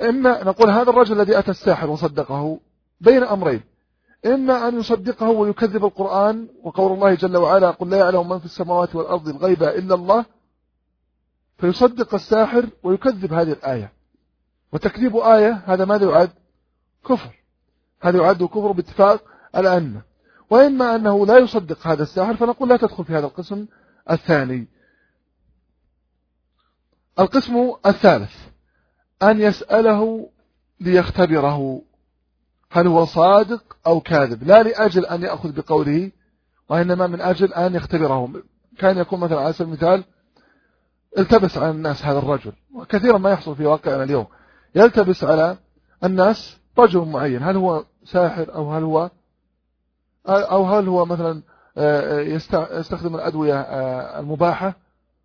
إما نقول هذا الرجل الذي أتى الساحر وصدقه بين أمرين، إما أن يصدقه ويكذب القرآن وقول الله جل وعلا قل لا يعلم من في السماوات والأرض الغيب إلا الله، فيصدق الساحر ويكذب هذه الآية، وتكذيب آية هذا ماذا يعد؟ كفر، هذا يعد كفر باتفاق الأئمة. وإما أنه لا يصدق هذا الساحر فنقول لا تدخل في هذا القسم الثاني. القسم الثالث أن يسأله ليختبره هل هو صادق أو كاذب، لا لأجل أن يأخذ بقوله وإنما من أجل أن يختبره. كان يكون مثلا على سبيل المثال التبس على الناس هذا الرجل، وكثيرا ما يحصل في واقعنا اليوم، يلتبس على الناس رجل معين، هل هو ساحر أو هل هو أو هل هو مثلا يستخدم الأدوية المباحة،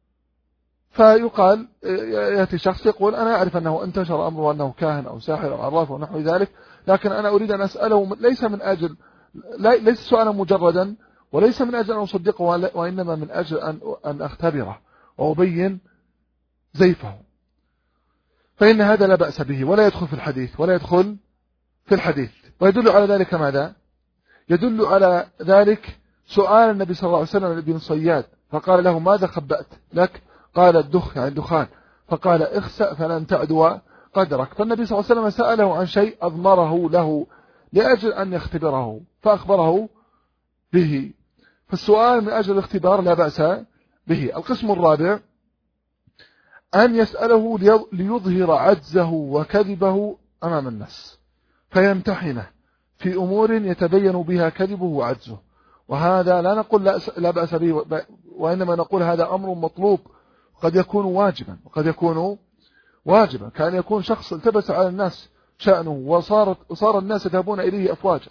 فيقال يأتي شخص يقول أنا أعرف أنه انتشر أمره أنه كاهن أو ساحر أو عراف ونحو ذلك، لكن أنا أريد أن أسأله ليس من أجل ليس سؤالا مجردا وليس من أجل أن أصدقه، وإنما من أجل أن أن أختبره وأبين زيفه، فإن هذا لا بأس به ولا يدخل في الحديث ولا يدخل في الحديث. ويدل على ذلك ماذا؟ يدل على ذلك سؤال النبي صلى الله عليه وسلم لابن صياد فقال له ماذا خبأت لك؟ قال الدخ يعني الدخان، فقال اخسأ فلن تعدو قدرك. فالنبي صلى الله عليه وسلم سأله عن شيء أضمره له لأجل أن يختبره فأخبره به، فالسؤال من أجل الاختبار لا بأس به. القسم الرابع أن يسأله ليظهر عجزه وكذبه أمام الناس فيمتحنه في أمور يتبين بها كذبه وعجزه، وهذا لا نقول لا بأس به، وإنما نقول هذا أمر مطلوب، قد يكون واجبا وقد يكون واجبا. كان يكون شخص التبس على الناس شأنه وصارت صار الناس يذهبون إليه أفواجا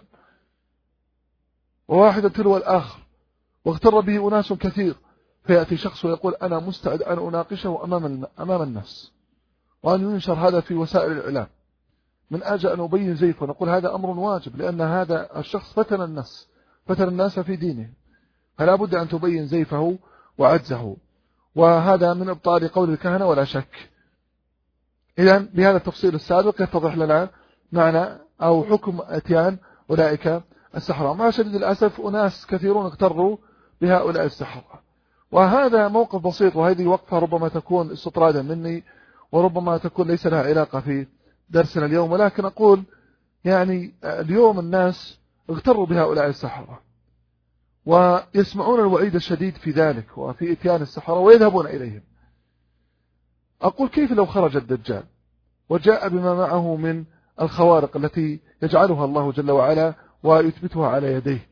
وواحدا تلو الآخر واغتر به أناس كثير، فيأتي شخص ويقول أنا مستعد أن أناقشه أمام أمام الناس وأن ينشر هذا في وسائل الإعلام من أجل أن أبين زيفه، ونقول هذا أمر واجب لأن هذا الشخص فتن الناس فتن الناس في دينه، فلا بد أن تبين زيفه وعجزه، وهذا من إبطال قول الكهنة ولا شك. إذن بهذا التفصيل السابق يتضح لنا معنى أو حكم أتيان أولئك السحرة. مع شديد الأسف أناس كثيرون اغتروا بهؤلاء السحرة، وهذا موقف بسيط، وهذه وقفة ربما تكون استطرادا مني وربما تكون ليس لها علاقة في درسنا اليوم، ولكن أقول يعني اليوم الناس اغتروا بهؤلاء السحرة ويسمعون الوعيد الشديد في ذلك وفي إتيان السحرة ويذهبون إليهم. أقول كيف لو خرج الدجال وجاء بما معه من الخوارق التي يجعلها الله جل وعلا ويثبتها على يديه؟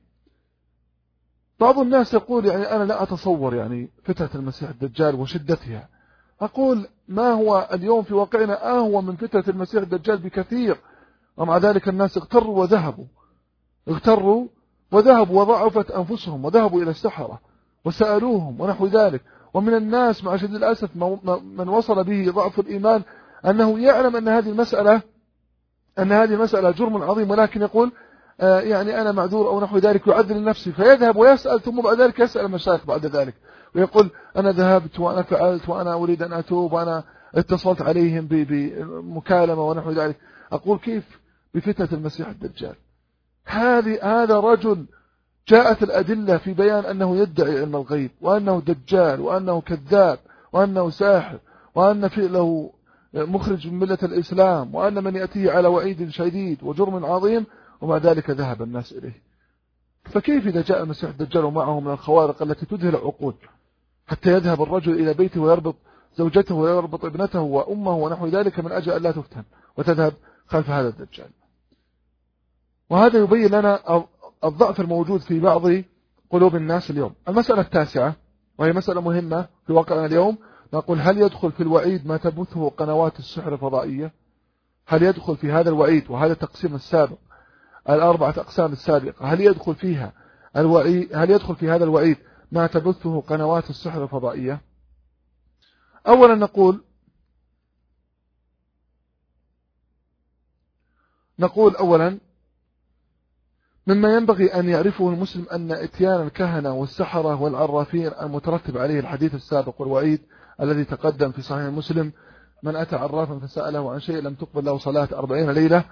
بعض الناس يقول يعني أنا لا أتصور يعني فتنة المسيح الدجال وشدتها. أقول ما هو اليوم في واقعنا أهوى من فتنة المسيح الدجال بكثير، ومع ذلك الناس اغتروا وذهبوا اغتروا وذهبوا وضعفت أنفسهم وذهبوا إلى السحرة وسألوهم ونحو ذلك. ومن الناس مع شديد الأسف من وصل به ضعف الإيمان أنه يعلم أن هذه المسألة أن هذه المسألة جرم عظيم، ولكن يقول آه يعني أنا معذور أو نحو ذلك، يعذر نفسه فيذهب ويسأل، ثم بعد ذلك يسأل المشايخ بعد ذلك ويقول أنا ذهبت وأنا فعلت وأنا أريد أن أتوب وأنا اتصلت عليهم بمكالمة ونحو ذلك. أقول كيف بفتنة المسيح الدجال؟ هذه هذا رجل جاءت الأدلة في بيان أنه يدعي علم الغيب وأنه دجال وأنه كذاب وأنه ساحر وأن فعله مخرج من ملة الإسلام وأن من يأتيه على وعيد شديد وجرم عظيم، ومع ذلك ذهب الناس إليه. فكيف إذا جاء المسيح الدجال ومعه من الخوارق التي تذهل العقول حتى يذهب الرجل إلى بيته ويربط زوجته ويربط ابنته وأمه ونحو ذلك من أجل أن لا تفتن وتذهب خلف هذا الدجال؟ وهذا يبين لنا الضعف الموجود في بعض قلوب الناس اليوم. المسألة التاسعة وهي مسألة مهمة في واقعنا اليوم، نقول هل يدخل في الوعيد ما تبثه قنوات السحر الفضائية؟ هل يدخل في هذا الوعيد وهذا التقسيم السابق الأربعة أقسام السابقة، هل يدخل فيها الوعيد هل يدخل في هذا الوعيد ما تبثه قنوات السحر الفضائية؟ أولا نقول نقول أولا مما ينبغي أن يعرفه المسلم أن إتيان الكهنة والسحرة والعرافين المترتب عليه الحديث السابق والوعيد الذي تقدم في صحيح مسلم من أتى عرافا فسأله عن شيء لم تقبل له صلاة أربعين ليلة،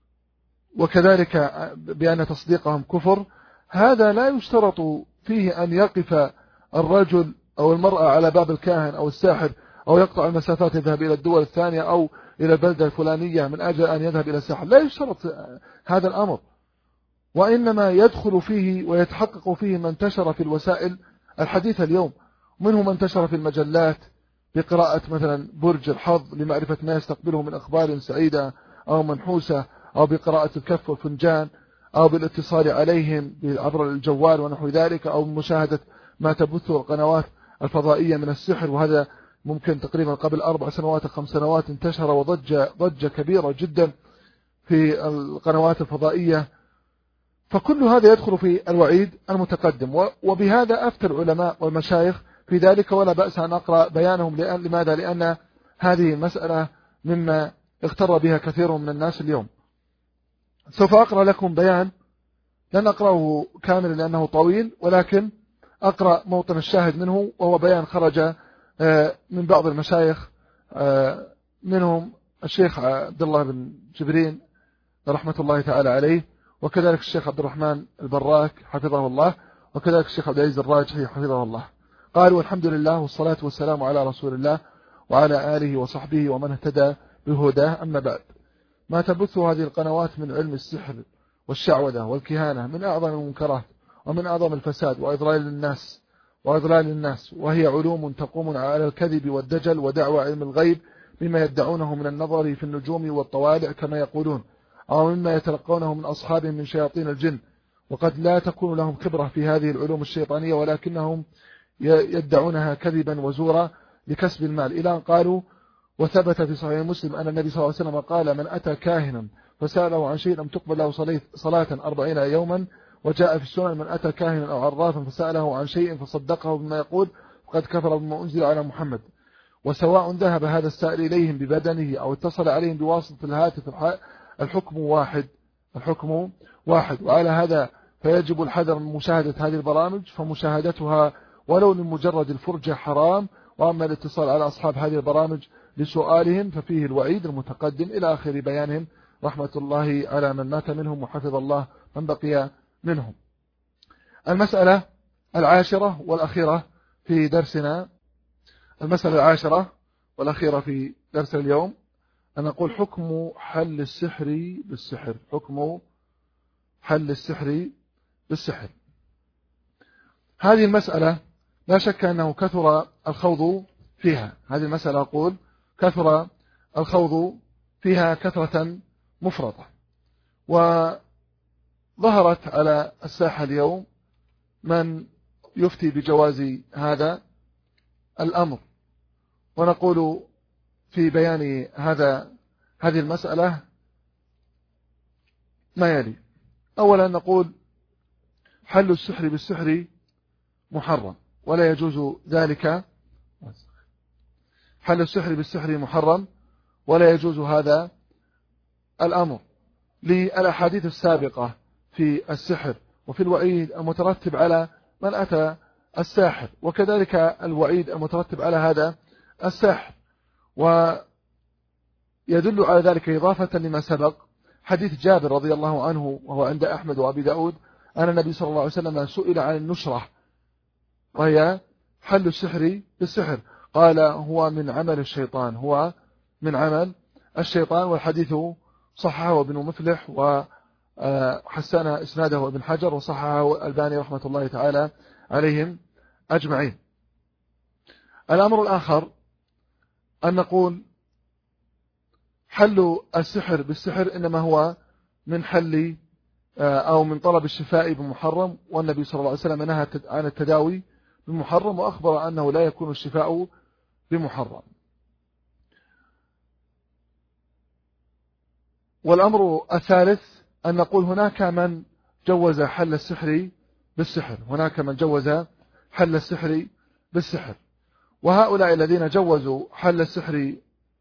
وكذلك بأن تصديقهم كفر. هذا لا يشترط فيه أن يقف الرجل أو المرأة على باب الكاهن أو الساحر أو يقطع المسافات يذهب إلى الدول الثانية أو إلى البلدة الفلانية من أجل أن يذهب إلى الساحر، لا يشترط هذا الأمر، وإنما يدخل فيه ويتحقق فيه ما انتشر في الوسائل الحديثة اليوم، منه ما انتشر في المجلات بقراءة مثلا برج الحظ لمعرفة ما يستقبله من أخبار سعيدة أو منحوسة، أو بقراءة الكف والفنجان، أو بالاتصال عليهم عبر الجوال ونحو ذلك، أو مشاهدة ما تبثه القنوات الفضائية من السحر. وهذا ممكن تقريبا قبل أربع سنوات أو خمس سنوات انتشر وضج ضجة كبيرة جدا في القنوات الفضائية. فكل هذا يدخل في الوعيد المتقدم، وبهذا أفتى العلماء والمشايخ في ذلك، ولا بأس أن أقرأ بيانهم. لأن لماذا؟ لأن هذه مسألة مما اغتر بها كثير من الناس اليوم. سوف أقرأ لكم بيان، لن أقرأه كامل لأنه طويل، ولكن أقرأ موطن الشاهد منه، وهو بيان خرج من بعض المشايخ، منهم الشيخ عبد الله بن جبرين رحمة الله تعالى عليه، وكذلك الشيخ عبد الرحمن البراك حفظه الله، وكذلك الشيخ عبد العزيز الراجحي حفظه الله. قال: والحمد لله والصلاة والسلام على رسول الله وعلى آله وصحبه ومن اهتدى بهداه، أما بعد. ما تبثه هذه القنوات من علم السحر والشعوذة والكهانة من أعظم المنكرات ومن أعظم الفساد وإضلال الناس وإضلال الناس وهي علوم تقوم على الكذب والدجل ودعوى علم الغيب، مما يدعونه من النظر في النجوم والطوالع كما يقولون، أو مما يتلقونه من أصحابهم من شياطين الجن، وقد لا تكون لهم خبرة في هذه العلوم الشيطانية، ولكنهم يدعونها كذبا وزورا لكسب المال، إلى أن قالوا: وثبت في صحيح مسلم أن النبي صلى الله عليه وسلم قال: من أتى كاهنا فسأله عن شيء لم تقبل له صلاة أربعين يوما. وجاء في السنن: من أتى كاهنا أو عرافا فسأله عن شيء فصدقه بما يقول فقد كفر بما أنزل على محمد. وسواء ذهب هذا السائل إليهم ببدنه أو اتصل عليهم بواسطة الهاتف، الحكم واحد الحكم واحد وعلى هذا فيجب الحذر من مشاهدة هذه البرامج، فمشاهدتها ولو لمجرد الفرجة حرام، وأما الاتصال على أصحاب هذه البرامج لسؤالهم ففيه الوعيد المتقدم، إلى آخر بيانهم، رحمة الله على من مات منهم وحفظ الله من بقي منهم. المسألة العاشرة والأخيرة في درسنا المسألة العاشرة والأخيرة في درس اليوم أن نقول: حكم حل السحر بالسحر. حكم حل السحر بالسحر. هذه المسألة لا شك أنه كثر الخوض فيها. هذه المسألة أقول كثر الخوض فيها كثرة مفرطة، وظهرت على الساحة اليوم من يفتي بجواز هذا الأمر. ونقول في بيان هذا هذه المسألة ما يلي: أولا نقول: حل السحر بالسحر محرم ولا يجوز ذلك. حل السحر بالسحر محرم ولا يجوز هذا الأمر للأحاديث السابقة في السحر وفي الوعيد المترتب على من أتى الساحر، وكذلك الوعيد المترتب على هذا السحر. ويدل على ذلك إضافة لما سبق حديث جابر رضي الله عنه وهو عند أحمد وأبي داود أن النبي صلى الله عليه وسلم سئل عن النشرة وهي حل السحر بالسحر، قال: هو من عمل الشيطان هو من عمل الشيطان. والحديث صححه ابن مفلح وحسن إسناده ابن حجر وصححه الباني رحمة الله تعالى عليهم أجمعين. الأمر الآخر أن نقول: حل السحر بالسحر إنما هو من حل أو من طلب الشفاء بمحرم، والنبي صلى الله عليه وسلم نهى عن التداوي بمحرم وأخبر أنه لا يكون الشفاء بمحرم. والأمر الثالث أن نقول: هناك من جوز حل السحر بالسحر هناك من جوز حل السحر بالسحر وهؤلاء الذين جوزوا حل السحر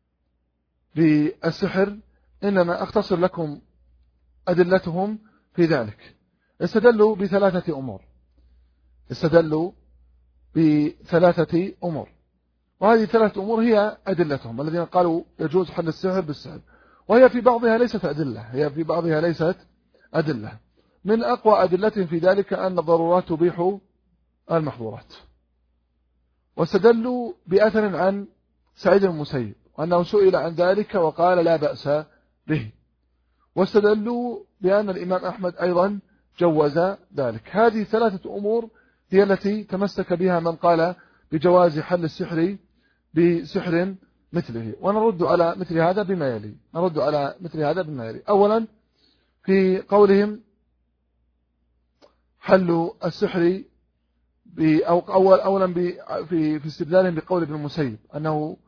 بالسحر إنما أختصر لكم أدلتهم في ذلك. استدلوا بثلاثة أمور استدلوا بثلاثة أمور وهذه ثلاث أمور هي أدلتهم الذين قالوا يجوز حل السحر بالسحر، وهي في بعضها ليست أدلة، هي في بعضها ليست أدلة. من أقوى أدلتهم في ذلك أن الضرورات تبيح المحظورات، واستدلوا بأثر عن سعيد بن المسيب وأنه سئل عن ذلك وقال لا بأس به، واستدلوا بأن الإمام أحمد أيضا جوز ذلك. هذه ثلاثة أمور هي التي تمسك بها من قال بجواز حل السحر بسحر مثله، ونرد على مثل هذا بما يلي نرد على مثل هذا بما يلي أولا في قولهم حل السحر أو أول أولا في في استدلالهم بقول ابن المسيب أنه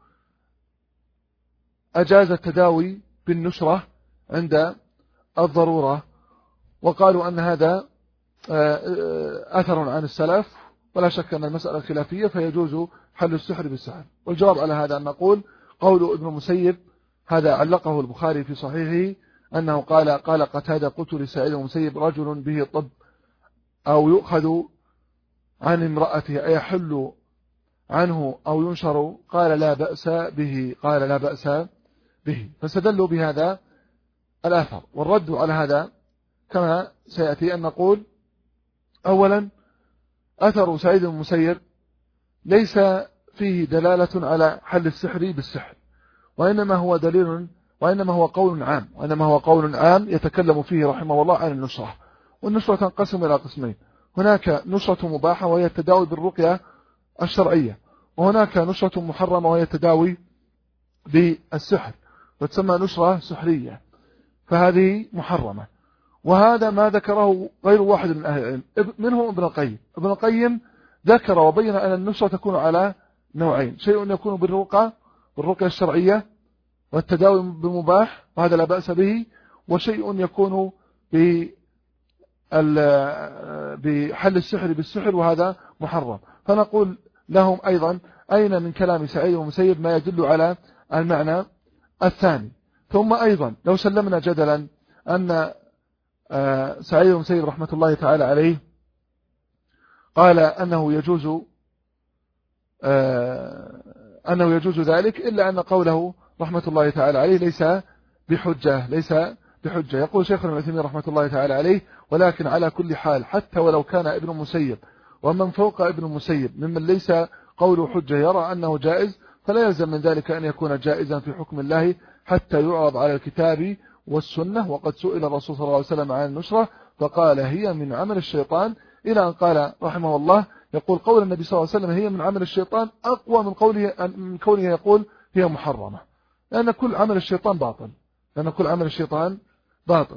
أجاز التداوي بالنشرة عند الضرورة، وقالوا أن هذا أثر عن السلف ولا شك أن المسألة خلافية فيجوز حل السحر بالسحر. والجواب على هذا أن نقول قول ابن المسيب هذا علقه البخاري في صحيحه أنه قال قال قتادة قلت لسعيد بن المسيب رجل به طب أو يؤخذ عن امرأته أيحل عنه أو ينشر قال لا بأس به قال لا بأس به، فاستدلوا بهذا الآثر. والرد على هذا كما سيأتي أن نقول أولا أثر سعيد بن المسيب ليس فيه دلالة على حل السحر بالسحر، وإنما هو دليل وإنما هو قول عام وإنما هو قول عام يتكلم فيه رحمه الله عن النشرة. والنشرة تنقسم إلى قسمين، هناك نشرة مباحة وهي التداوي بالرقية الشرعية، وهناك نشرة محرمة وهي التداوي بالسحر وتسمى نشرة سحرية، فهذه محرمة. وهذا ما ذكره غير واحد من أهل العلم منهم ابن القيم. ابن القيم ذكر وبين أن النشرة تكون على نوعين، شيء يكون بالرقية بالرقية الشرعية والتداوي بالمباح وهذا لا بأس به، وشيء يكون بحل السحر بالسحر وهذا محرم. فنقول لهم أيضا أين من كلام سعيد بن المسيب ما يدل على المعنى الثاني. ثم أيضا لو سلمنا جدلا أن سعيد بن المسيب رحمة الله تعالى عليه قال أنه يجوز أنه يجوز ذلك، إلا أن قوله رحمة الله تعالى عليه ليس بحجة ليس بحجة. يقول شيخنا ابن عثيمين رحمة الله تعالى عليه ولكن على كل حال حتى ولو كان ابن المسيب ومن فوق ابن المسيب ممن ليس قوله حجة يرى أنه جائز، فلا يلزم من ذلك أن يكون جائزا في حكم الله حتى يعرض على الكتاب والسنة. وقد سئل الرسول صلى الله عليه وسلم عن النشرة فقال هي من عمل الشيطان، إلى أن قال رحمه الله يقول قول النبي صلى الله عليه وسلم هي من عمل الشيطان أقوى من قوله من كونه يقول هي محرمة، لأن كل عمل الشيطان باطل لأن كل عمل الشيطان باطل.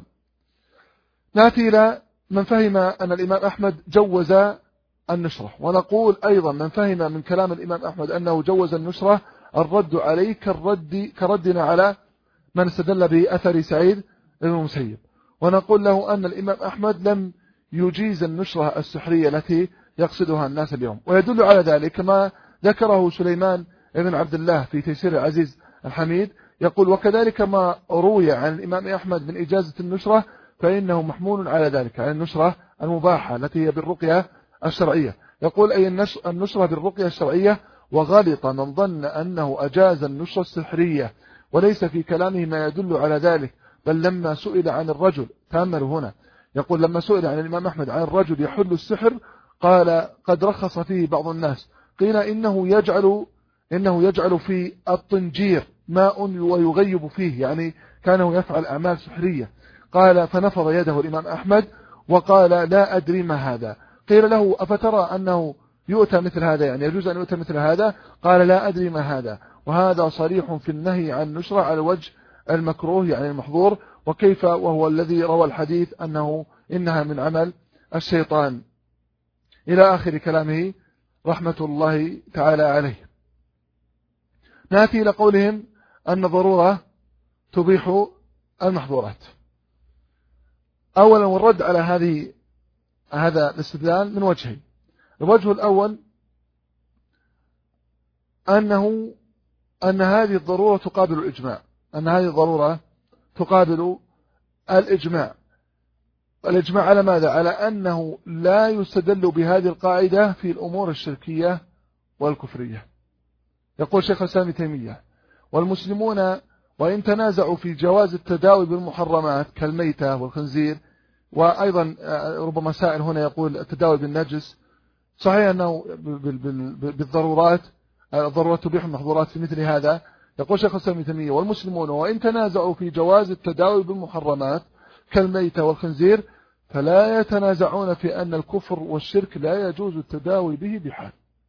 نأتي إلى من فهم أن الإمام أحمد جوز النشرة، ونقول أيضا من فهم من كلام الإمام أحمد أنه جوز النشرة الرد عليه كالرد كردنا على من استدل بأثر سعيد بن المسيب، ونقول له أن الإمام أحمد لم يجيز النشرة السحرية التي يقصدها الناس اليوم. ويدل على ذلك ما ذكره سليمان بن عبد الله في تيسير العزيز الحميد، يقول وكذلك ما روي عن الإمام أحمد من إجازة النشرة فإنه محمول على ذلك على النشرة المباحة التي هي بالرقية الشرعية. يقول أي النشرة بالرقية الشرعية، وغلط من ظن أنه أجاز النشرة السحرية وليس في كلامه ما يدل على ذلك، بل لما سئل عن الرجل تأملوا هنا يقول لما سئل عن الإمام أحمد عن الرجل يحل السحر قال قد رخص فيه بعض الناس، قيل إنه يجعل إنه يجعل في الطنجير ماء ويغيب فيه، يعني كانه يفعل أعمال سحرية. قال فنفض يده الإمام أحمد وقال لا أدري ما هذا. قيل له أفترى أنه يؤتى مثل هذا، يعني يجوز أن يؤتى مثل هذا؟ قال لا أدري ما هذا. وهذا صريح في النهي عن النشرة على وجه المكروه يعني المحظور، وكيف وهو الذي روى الحديث أنه إنها من عمل الشيطان، إلى آخر كلامه رحمة الله تعالى عليه. نأتي إلى قولهم أن ضرورة تبيح المحظورات. أولا والرد على هذه هذا الاستدلال من وجهين. الوجه الأول أنه أن هذه الضرورة تقابل الإجماع أن هذه الضرورة تقابل الإجماع. الإجماع على ماذا؟ على أنه لا يستدل بهذه القاعدة في الأمور الشركية والكفرية. يقول شيخ الإسلام ابن تيمية: والمسلمون وإن تنازعوا في جواز التداوي بالمحرمات كالميتة والخنزير، وأيضا ربما سائل هنا يقول التداوي بالنجس، صحيح أنه بالضرورات الضرورات تبيح المحظورات في مثل هذا. يقول شيخ الإسلام ابن تيمية: والمسلمون وإن تنازعوا في جواز التداوي بالمحرمات كالميتة والخنزير فلا يتنازعون في أن الكفر والشرك لا يجوز التداوي به بحال.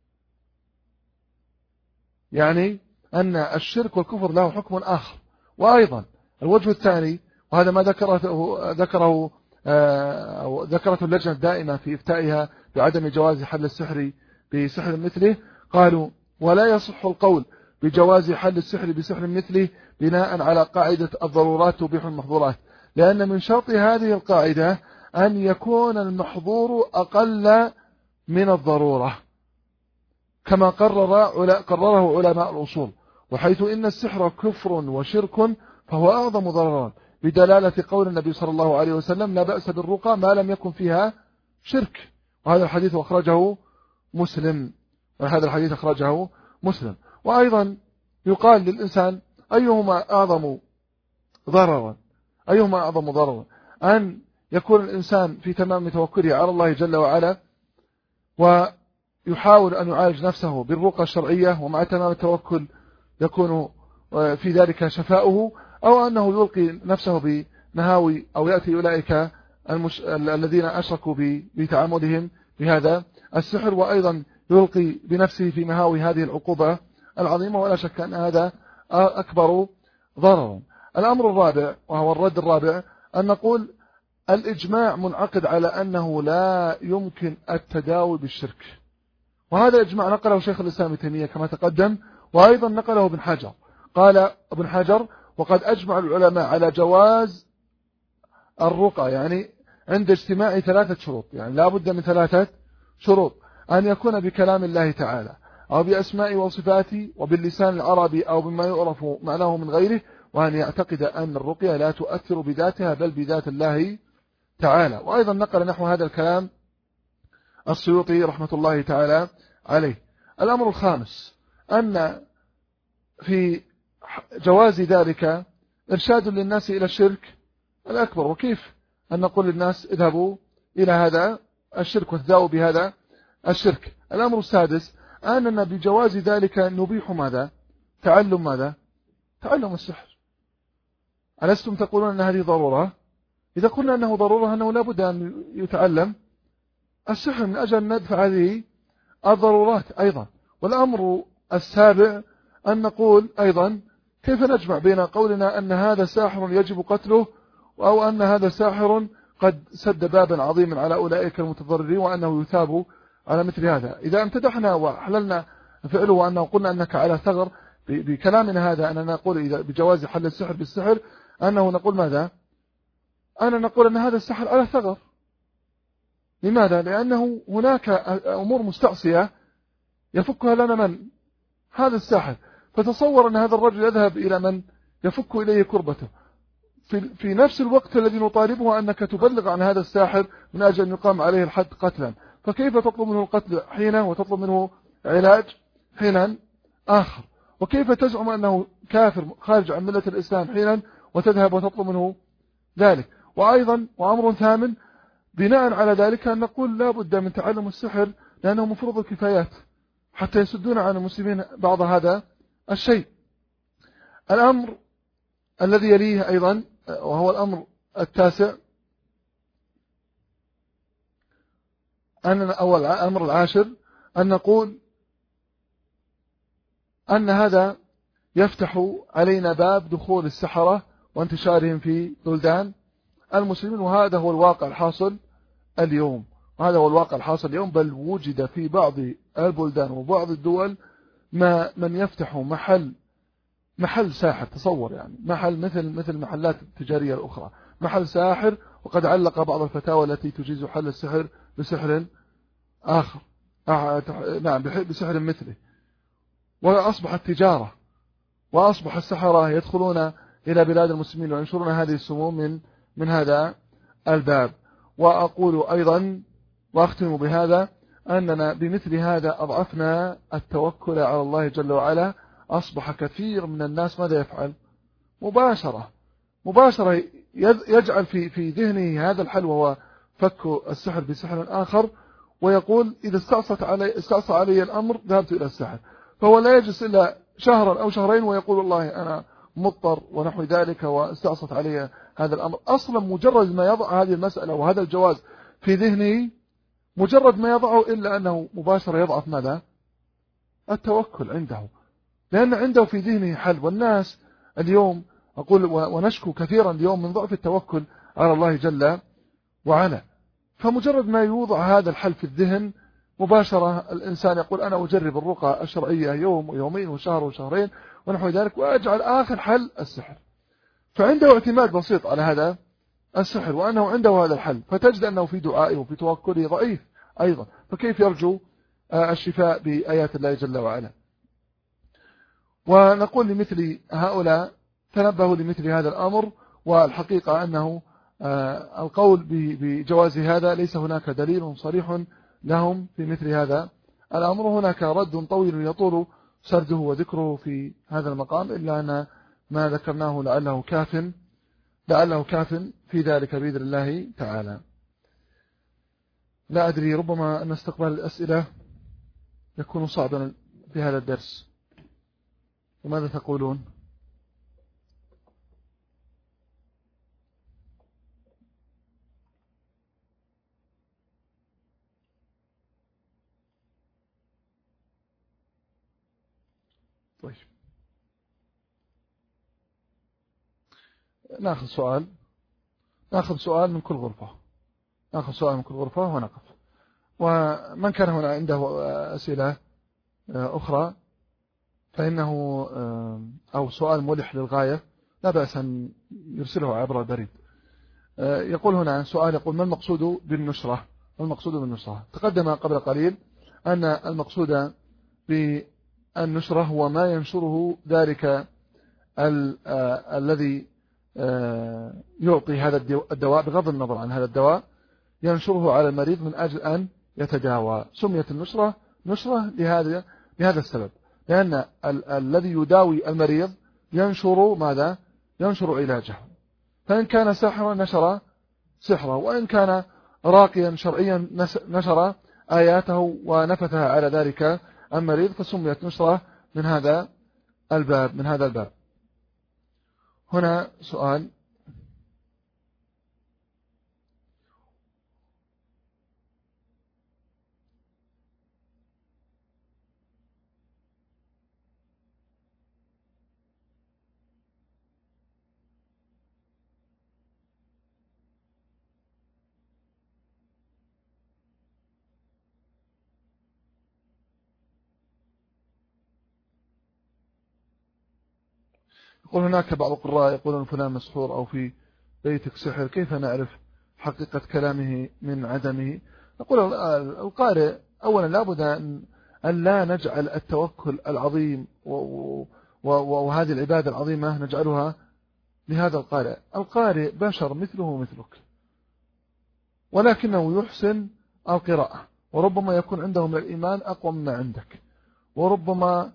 يعني أن الشرك والكفر له حكم آخر. وأيضا الوجه الثاني، وهذا ما ذكره ذكره أو ذكرته اللجنة الدائمة في إفتائها بعدم جواز حل السحر بسحر مثله، قالوا: ولا يصح القول بجواز حل السحر بسحر مثله بناء على قاعدة الضرورات تبيح المحظورات، لأن من شرط هذه القاعدة أن يكون المحظور أقل من الضرورة، كما قرر قرره علماء الأصول، وحيث إن السحر كفر وشرك فهو أعظم ضررا، بدلالة قول النبي صلى الله عليه وسلم: لا بأس بالرقى ما لم يكن فيها شرك. وهذا الحديث أخرجه مسلم وهذا الحديث أخرجه مسلم. وأيضا يقال للإنسان: أيهما أعظم ضررا أيهما أعظم ضررا أن يكون الإنسان في تمام توكله على الله جل وعلا ويحاول أن يعالج نفسه بالرقى الشرعية، ومع تمام التوكل يكون في ذلك شفاؤه، أو أنه يلقي نفسه بمهاوي أو يأتي أولئك المش... الذين أشركوا بتعاملهم بهذا السحر، وأيضا يلقي بنفسه في مهاوي هذه العقوبة العظيمة، ولا شك أن هذا أكبر ضررا. الأمر الرابع وهو الرد الرابع، أن نقول الإجماع منعقد على أنه لا يمكن التداوي بالشرك، وهذا الإجماع نقله شيخ الإسلام ابن تيمية كما تقدم، وأيضا نقله ابن حجر. قال ابن حجر: وقد أجمع العلماء على جواز الرقى، يعني عند اجتماع ثلاثة شروط، يعني لا بد من ثلاثة شروط: أن يكون بكلام الله تعالى، أو بأسماء وصفاته، وباللسان العربي، أو بما يعرف معناه من غيره، وأن يعتقد أن الرقية لا تؤثر بذاتها بل بذات الله تعالى. وأيضا نقل نحو هذا الكلام السيوطي رحمة الله تعالى عليه. الأمر الخامس، أن في جواز ذلك إرشاد للناس إلى الشرك الأكبر، وكيف أن نقول للناس اذهبوا إلى هذا الشرك وتداووا بهذا الشرك. الأمر السادس، أننا بجواز ذلك نبيح ماذا؟ تعلم ماذا؟ تعلم السحر. ألستم تقولون أن هذه ضرورة؟ إذا قلنا أنه ضرورة أنه لا بد أن يتعلم السحر من أجل أن ندفع هذه الضرورات أيضا. والأمر السابع، أن نقول أيضا كيف نجمع بين قولنا أن هذا ساحر يجب قتله، أو أن هذا ساحر قد سد بابا عظيما على أولئك المتضررين وأنه يثاب على مثل هذا. إذا امتدحنا وحللنا فعله وأنه قلنا أنك على ثغر بكلامنا هذا، أننا نقول إذا بجواز حل السحر بالسحر، أنه نقول ماذا؟ أنا نقول أن هذا السحر على ثغر. لماذا؟ لأنه هناك أمور مستعصية يفكها لنا من؟ هذا الساحر. فتصور أن هذا الرجل يذهب إلى من يفك إليه كربته في, في نفس الوقت الذي نطالبه أنك تبلغ عن هذا الساحر من أجل أن يقام عليه الحد قتلا، فكيف تطلب منه القتل حينا وتطلب منه علاج حينا آخر؟ وكيف تزعم أنه كافر خارج عن ملة الإسلام حينا وتذهب وتطلب منه ذلك؟ وأيضا وأمر ثامن، بناء على ذلك أن نقول لا بد من تعلم السحر لأنه مفروض الكفايات حتى يسدون عن المسلمين بعض هذا الشيء. الأمر الذي يليه أيضا وهو الأمر التاسع، أن أول الأمر العاشر، أن نقول أن هذا يفتح علينا باب دخول السحرة وانتشارهم في بلدان المسلمين، وهذا هو الواقع الحاصل اليوم وهذا هو الواقع الحاصل اليوم بل وجد في بعض البلدان وبعض الدول ما من يفتح محل محل ساحر. تصور يعني محل مثل مثل محلات التجارية الأخرى، محل ساحر، وقد علق بعض الفتاوى التي تجيز حل السحر بسحر آخر، نعم بسحر مثله، وأصبحت تجارة، وأصبح السحرة يدخلون إلى بلاد المسلمين وينشرون هذه السموم من من هذا الباب. وأقول أيضا وأختم بهذا، أننا بمثل هذا أضعفنا التوكل على الله جل وعلا أصبح كثير من الناس ماذا يفعل؟ مباشرة مباشرة يجعل في في ذهنه هذا الحل، وهو فك السحر بسحر آخر، ويقول إذا استعصت علي استعصى علي الأمر ذهبت إلى السحر. فهو لا يجلس إلا شهرا أو شهرين ويقول والله أنا مضطر ونحو ذلك واستعصت علي هذا الأمر. أصلا مجرد ما يضع هذه المسألة وهذا الجواز في ذهنه، مجرد ما يضعه إلا أنه مباشرة يضعف ماذا؟ التوكل عنده، لأن عنده في ذهنه حل. والناس اليوم أقول ونشكو كثيرا اليوم من ضعف التوكل على الله جل وعلا. فمجرد ما يوضع هذا الحل في الذهن مباشرة الإنسان يقول أنا أجرب الرقى الشرعية يوم ويومين وشهر وشهرين ونحو ذلك، وأجعل آخر حل السحر. فعنده اعتماد بسيط على هذا السحر وأنه عنده هذا الحل، فتجد أنه في دعائه وفي توكله ضعيف أيضا. فكيف يرجو الشفاء بآيات الله جل وعلا؟ ونقول لمثل هؤلاء تنبهوا لمثل هذا الأمر. والحقيقة أنه القول بجواز هذا ليس هناك دليل صريح لهم في مثل هذا الأمر. هناك رد طويل يطول سرده وذكره في هذا المقام، إلا أن ما ذكرناه لعله كاف لعله كاف في ذلك بإذن الله تعالى. لا أدري، ربما أن استقبال الأسئلة يكون صعبا في هذا الدرس. وماذا تقولون؟ طيب، ناخذ سؤال ناخذ سؤال من كل غرفة ناخذ سؤال من كل غرفة ونقف. ومن كان هنا عنده أسئلة أخرى فإنه أو سؤال ملح للغاية لا بأس أن يرسله عبر البريد. يقول هنا سؤال، يقول ما المقصود بالنشرة؟ ما المقصود بالنشرة؟ تقدم قبل قليل أن المقصود بالنشرة هو ما ينشره ذلك الذي يعطي هذا الدواء بغض النظر عن هذا الدواء، ينشره على المريض من أجل أن يتداوى. سميت النشرة نشرة لهذا لهذا السبب، لأن ال الذي يداوي المريض ينشر ماذا؟ ينشر علاجه. فإن كان سحرا نشر سحره، وإن كان راقيا شرعيا نشر آياته ونفثها على ذلك المريض، فسميت نشرة من هذا الباب من هذا الباب. هنا سؤال، يقول هناك بعض القراء يقولون فلان مسحور أو في بيتك سحر، كيف نعرف حقيقة كلامه من عدمه؟ نقول القارئ أولا لابد أن لا نجعل التوكل العظيم وهذه العبادة العظيمة نجعلها لهذا القارئ. القارئ بشر مثله مثلك، ولكنه يحسن القراءة، وربما يكون عنده من الإيمان أقوى مما عندك، وربما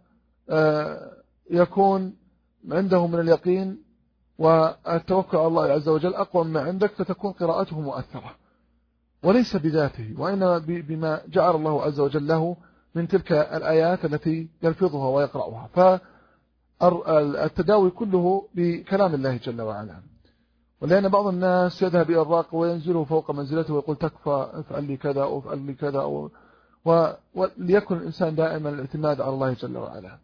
يكون عنده من اليقين والتوكل على الله عز وجل أقوى مما عندك، فتكون قراءته مؤثرة، وليس بذاته وإنما بما جعل الله عز وجل له من تلك الآيات التي يلفظها ويقرأها. فالتداوي كله بكلام الله جل وعلا. ولأن بعض الناس يذهب إلى الراقي وينزله فوق منزلته ويقول تكفى افعل لي كذا أو افعل لي كذا أو وليكن الإنسان دائما الاعتماد على الله جل وعلا،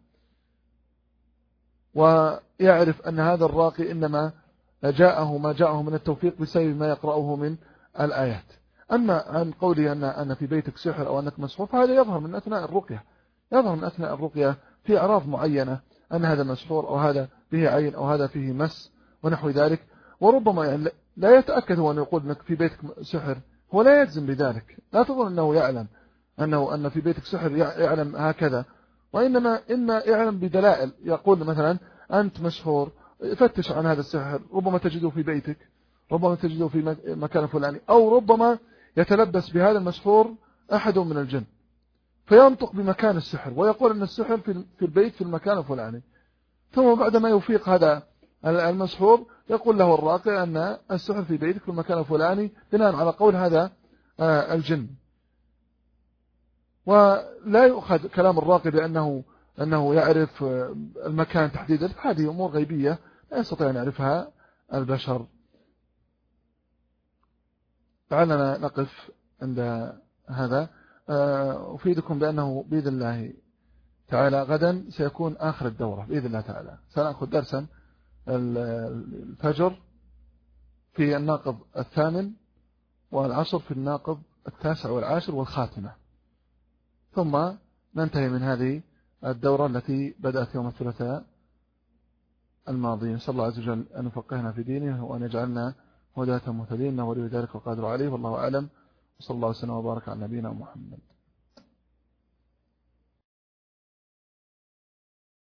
ويعرف أن هذا الراقي إنما جاءه ما جاءه من التوفيق بسبب ما يقرأه من الآيات. أما عن قولي أن أن في بيتك سحر أو أنك مسحور، فهذا يظهر من أثناء الرقية يظهر من أثناء الرقية في أعراض معينة، أن هذا مسحور أو هذا به عين أو هذا فيه مس ونحو ذلك. وربما يعني لا يتأكد هو أن يقول أنك في بيتك سحر، هو لا يجزم بذلك. لا تظن أنه يعلم أنه أن في بيتك سحر يعلم هكذا، وإنما إما يعلم بدلائل. يقول مثلا أنت مسحور، فتش عن هذا السحر، ربما تجده في بيتك، ربما تجده في مكان فلاني، أو ربما يتلبس بهذا المسحور أحد من الجن، فينطق بمكان السحر ويقول أن السحر في البيت في المكان الفلاني، ثم بعدما يفيق هذا المسحور يقول له الراقي أن السحر في بيتك في المكان الفلاني بناء على قول هذا الجن. ولا يؤخذ كلام الراقي بأنه أنه يعرف المكان تحديدا، هذه أمور غيبية لا يستطيع أن يعرفها البشر. لعلنا نقف عند هذا. أفيدكم بأنه بإذن الله تعالى غدا سيكون آخر الدورة بإذن الله تعالى. سنأخذ درسا الفجر في الناقض الثامن، والعصر في الناقض التاسع والعاشر والخاتمة، ثم ننتهي من هذه الدورة التي بدأت يوم الثلاثاء الماضي. نسأل الله عز وجل أن يفقهنا في دينه وأن يجعلنا هداة مهتدين، ولي ذلك وقادر عليه، والله أعلم، وصلى الله وسلم وبارك على نبينا محمد.